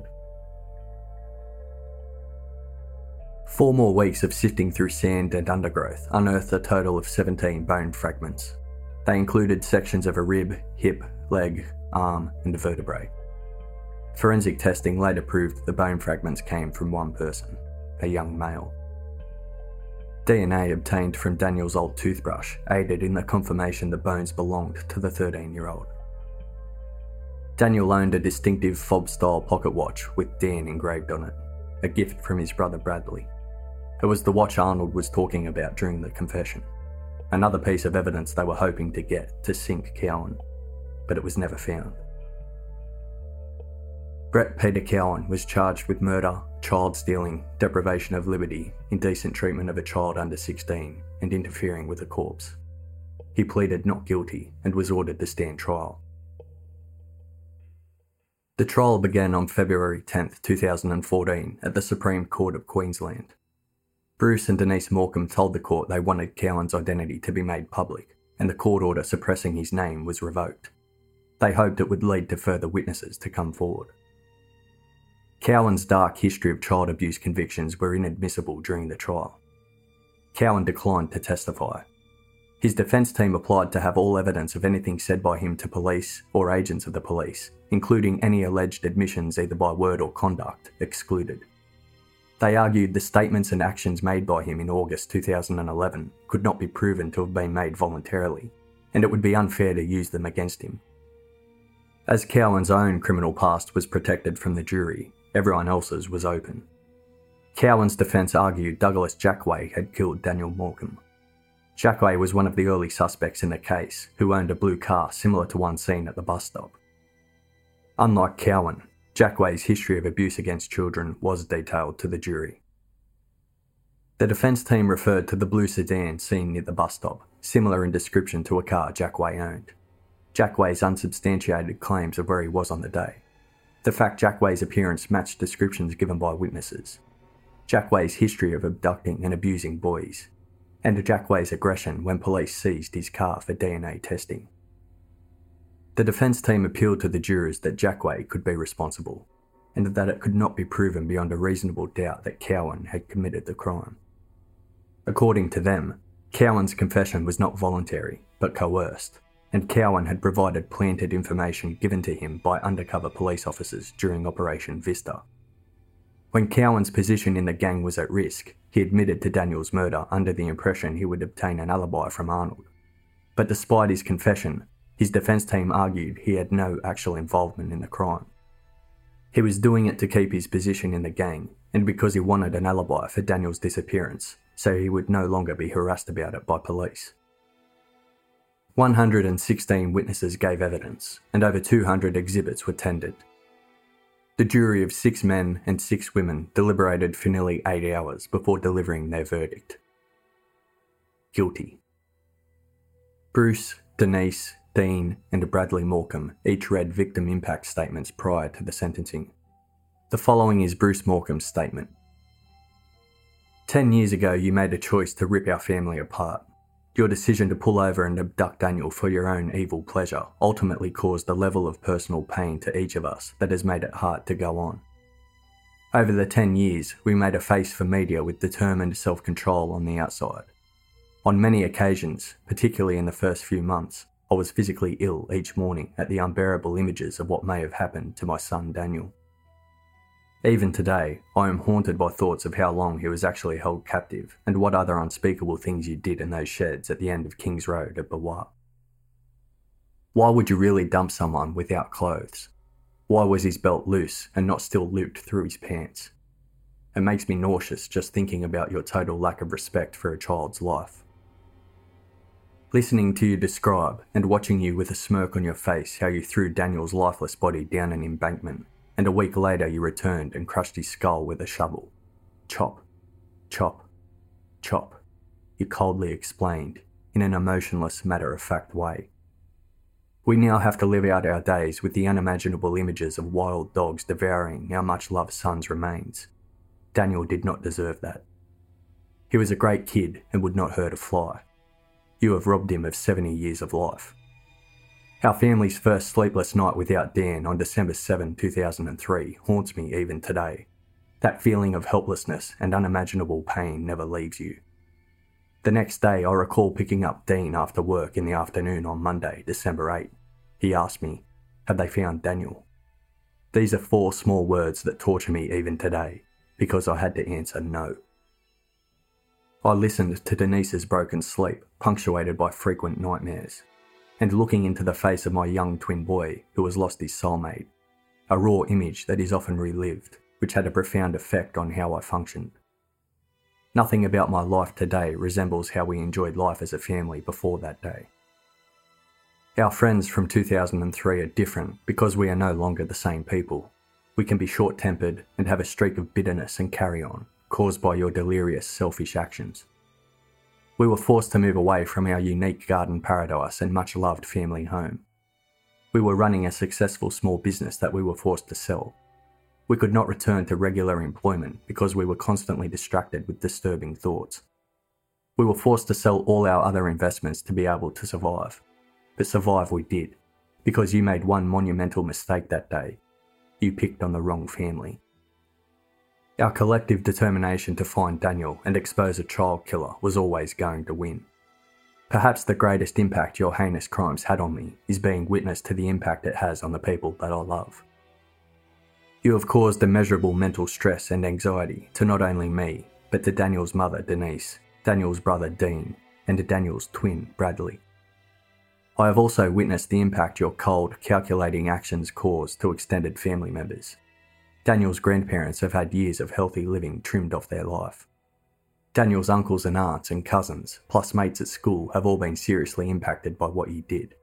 Four more weeks of sifting through sand and undergrowth unearthed a total of seventeen bone fragments. They included sections of a rib, hip, leg, arm, and vertebrae. Forensic testing later proved the bone fragments came from one person, a young male. D N A obtained from Daniel's old toothbrush aided in the confirmation the bones belonged to the thirteen-year-old. Daniel owned a distinctive fob-style pocket watch with Dan engraved on it, a gift from his brother Bradley. It was the watch Arnold was talking about during the confession, another piece of evidence they were hoping to get to sink Cowan, but it was never found. Brett Peter Cowan was charged with murder, child stealing, deprivation of liberty, indecent treatment of a child under sixteen, and interfering with a corpse. He pleaded not guilty and was ordered to stand trial. The trial began on February tenth, two thousand fourteen at the Supreme Court of Queensland. Bruce and Denise Morecambe told the court they wanted Cowan's identity to be made public, and the court order suppressing his name was revoked. They hoped it would lead to further witnesses to come forward. Cowan's dark history of child abuse convictions were inadmissible during the trial. Cowan declined to testify. His defence team applied to have all evidence of anything said by him to police or agents of the police, including any alleged admissions either by word or conduct, excluded. They argued the statements and actions made by him in August two thousand eleven could not be proven to have been made voluntarily, and it would be unfair to use them against him. As Cowan's own criminal past was protected from the jury, everyone else's was open. Cowan's defence argued Douglas Jackway had killed Daniel Morecambe. Jackway was one of the early suspects in the case, who owned a blue car similar to one seen at the bus stop. Unlike Cowan, Jackway's history of abuse against children was detailed to the jury. The defence team referred to the blue sedan seen near the bus stop, similar in description to a car Jackway owned. Jackway's unsubstantiated claims of where he was on the day. The fact Jackway's appearance matched descriptions given by witnesses. Jackway's history of abducting and abusing boys. And Jackway's aggression when police seized his car for D N A testing. The defence team appealed to the jurors that Jackway could be responsible, and that it could not be proven beyond a reasonable doubt that Cowan had committed the crime. According to them, Cowan's confession was not voluntary, but coerced, and Cowan had provided planted information given to him by undercover police officers during Operation Vista. When Cowan's position in the gang was at risk, he admitted to Daniel's murder under the impression he would obtain an alibi from Arnold. But despite his confession, his defence team argued he had no actual involvement in the crime. He was doing it to keep his position in the gang, and because he wanted an alibi for Daniel's disappearance, so he would no longer be harassed about it by police. one hundred sixteen witnesses gave evidence, and over two hundred exhibits were tendered. The jury of six men and six women deliberated for nearly eight hours before delivering their verdict. Guilty. Bruce, Denise, Dean and Bradley Morecambe each read victim impact statements prior to the sentencing. The following is Bruce Morecambe's statement. Ten years ago, you made a choice to rip our family apart. Your decision to pull over and abduct Daniel for your own evil pleasure ultimately caused a level of personal pain to each of us that has made it hard to go on. Over the ten years, we made a face for media with determined self-control on the outside. On many occasions, particularly in the first few months, I was physically ill each morning at the unbearable images of what may have happened to my son Daniel. Even today, I am haunted by thoughts of how long he was actually held captive and what other unspeakable things you did in those sheds at the end of Kings Road at Beerwah. Why would you really dump someone without clothes? Why was his belt loose and not still looped through his pants? It makes me nauseous just thinking about your total lack of respect for a child's life. Listening to you describe and watching you with a smirk on your face how you threw Daniel's lifeless body down an embankment, and a week later you returned and crushed his skull with a shovel. Chop, chop, chop, you coldly explained, in an emotionless, matter-of-fact way. We now have to live out our days with the unimaginable images of wild dogs devouring our much-loved son's remains. Daniel did not deserve that. He was a great kid and would not hurt a fly. You have robbed him of seventy years of life. Our family's first sleepless night without Dan on December seventh, two thousand three haunts me even today. That feeling of helplessness and unimaginable pain never leaves you. The next day I recall picking up Dean after work in the afternoon on Monday, December eighth. He asked me, "Have they found Daniel?" These are four small words that torture me even today, because I had to answer no. I listened to Denise's broken sleep, punctuated by frequent nightmares, and looking into the face of my young twin boy who has lost his soulmate, a raw image that is often relived, which had a profound effect on how I functioned. Nothing about my life today resembles how we enjoyed life as a family before that day. Our friends from two thousand three are different because we are no longer the same people. We can be short-tempered and have a streak of bitterness and carry-on, caused by your delirious, selfish actions. We were forced to move away from our unique garden paradise and much-loved family home. We were running a successful small business that we were forced to sell. We could not return to regular employment because we were constantly distracted with disturbing thoughts. We were forced to sell all our other investments to be able to survive. But survive we did, because you made one monumental mistake that day. You picked on the wrong family. Our collective determination to find Daniel and expose a child killer was always going to win. Perhaps the greatest impact your heinous crimes had on me is being witness to the impact it has on the people that I love. You have caused immeasurable mental stress and anxiety to not only me, but to Daniel's mother Denise, Daniel's brother Dean, and Daniel's twin Bradley. I have also witnessed the impact your cold, calculating actions cause to extended family members. Daniel's grandparents have had years of healthy living trimmed off their life. Daniel's uncles and aunts and cousins, plus mates at school, have all been seriously impacted by what you did.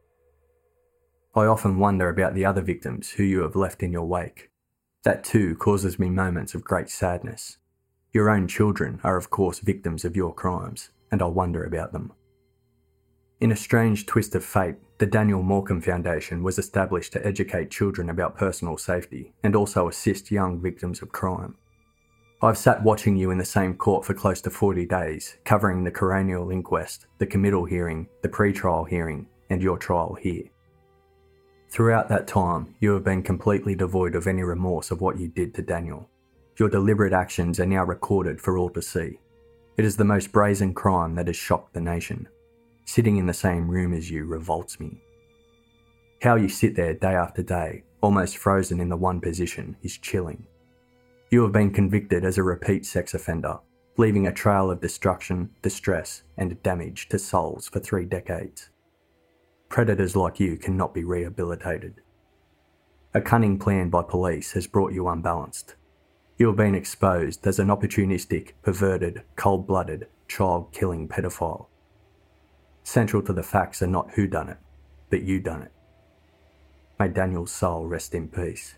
I often wonder about the other victims who you have left in your wake. That too causes me moments of great sadness. Your own children are of course victims of your crimes, and I wonder about them. In a strange twist of fate, the Daniel Morcombe Foundation was established to educate children about personal safety and also assist young victims of crime. I've sat watching you in the same court for close to forty days, covering the coronial inquest, the committal hearing, the pre-trial hearing, and your trial here. Throughout that time, you have been completely devoid of any remorse of what you did to Daniel. Your deliberate actions are now recorded for all to see. It is the most brazen crime that has shocked the nation. Sitting in the same room as you revolts me. How you sit there day after day, almost frozen in the one position, is chilling. You have been convicted as a repeat sex offender, leaving a trail of destruction, distress, and damage to souls for three decades. Predators like you cannot be rehabilitated. A cunning plan by police has brought you unbalanced. You have been exposed as an opportunistic, perverted, cold-blooded, child-killing pedophile. Central to the facts are not who done it, but you done it. May Daniel's soul rest in peace.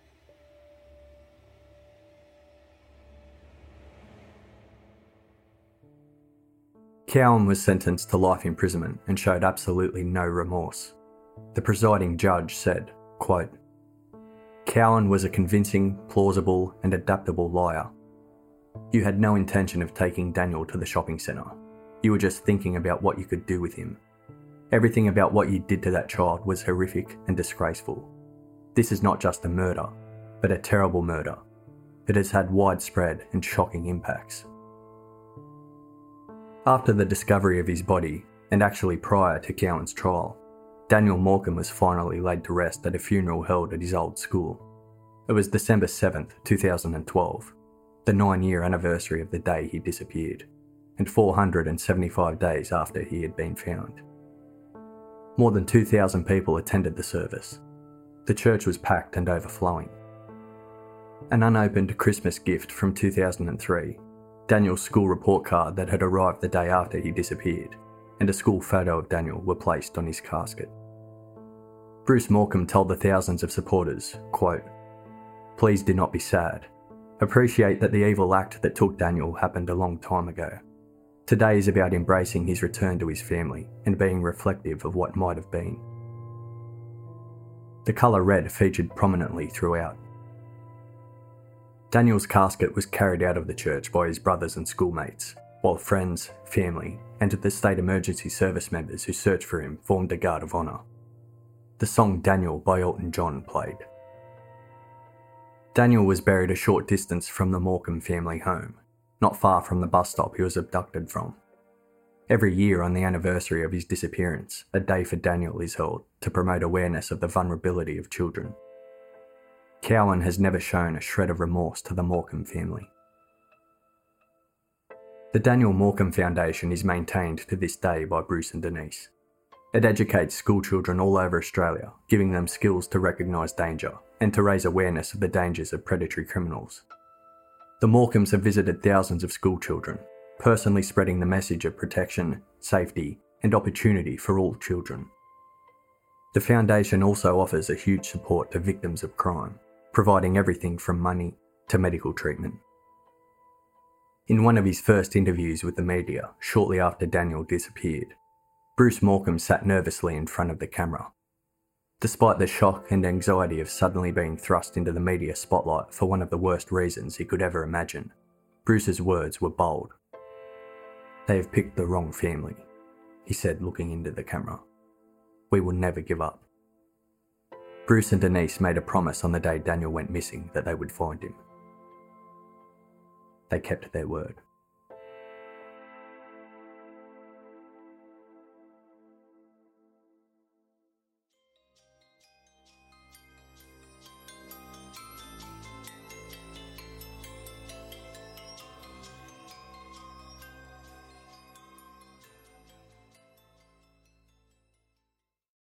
Cowan was sentenced to life imprisonment and showed absolutely no remorse. The presiding judge said, quote, "Cowan was a convincing, plausible and adaptable liar. You had no intention of taking Daniel to the shopping centre. You were just thinking about what you could do with him. Everything about what you did to that child was horrific and disgraceful. This is not just a murder, but a terrible murder. It has had widespread and shocking impacts. After the discovery of his body, and actually prior to Cowan's trial, Daniel Morcombe was finally laid to rest at a funeral held at his old school. It was December seventh, two thousand twelve, the nine-year anniversary of the day he disappeared, and four hundred seventy-five days after he had been found. More than two thousand people attended the service. The church was packed and overflowing. An unopened Christmas gift from two thousand three, Daniel's school report card that had arrived the day after he disappeared, and a school photo of Daniel were placed on his casket. Bruce Morcombe told the thousands of supporters, quote, "Please do not be sad. Appreciate that the evil act that took Daniel happened a long time ago. Today is about embracing his return to his family and being reflective of what might have been." The colour red featured prominently throughout. Daniel's casket was carried out of the church by his brothers and schoolmates, while friends, family, and the state emergency service members who searched for him formed a guard of honour. The song Daniel by Elton John played. Daniel was buried a short distance from the Morcombe family home, not far from the bus stop he was abducted from. Every year on the anniversary of his disappearance, a day for Daniel is held to promote awareness of the vulnerability of children. Cowan has never shown a shred of remorse to the Morcombe family. The Daniel Morcombe Foundation is maintained to this day by Bruce and Denise. It educates schoolchildren all over Australia, giving them skills to recognise danger and to raise awareness of the dangers of predatory criminals. The Morcombes have visited thousands of schoolchildren, personally spreading the message of protection, safety, and opportunity for all children. The foundation also offers a huge support to victims of crime, providing everything from money to medical treatment. In one of his first interviews with the media, shortly after Daniel disappeared, Bruce Morcombe sat nervously in front of the camera. Despite the shock and anxiety of suddenly being thrust into the media spotlight for one of the worst reasons he could ever imagine, Bruce's words were bold. "They have picked the wrong family," he said, looking into the camera. "We will never give up." Bruce and Denise made a promise on the day Daniel went missing that they would find him. They kept their word.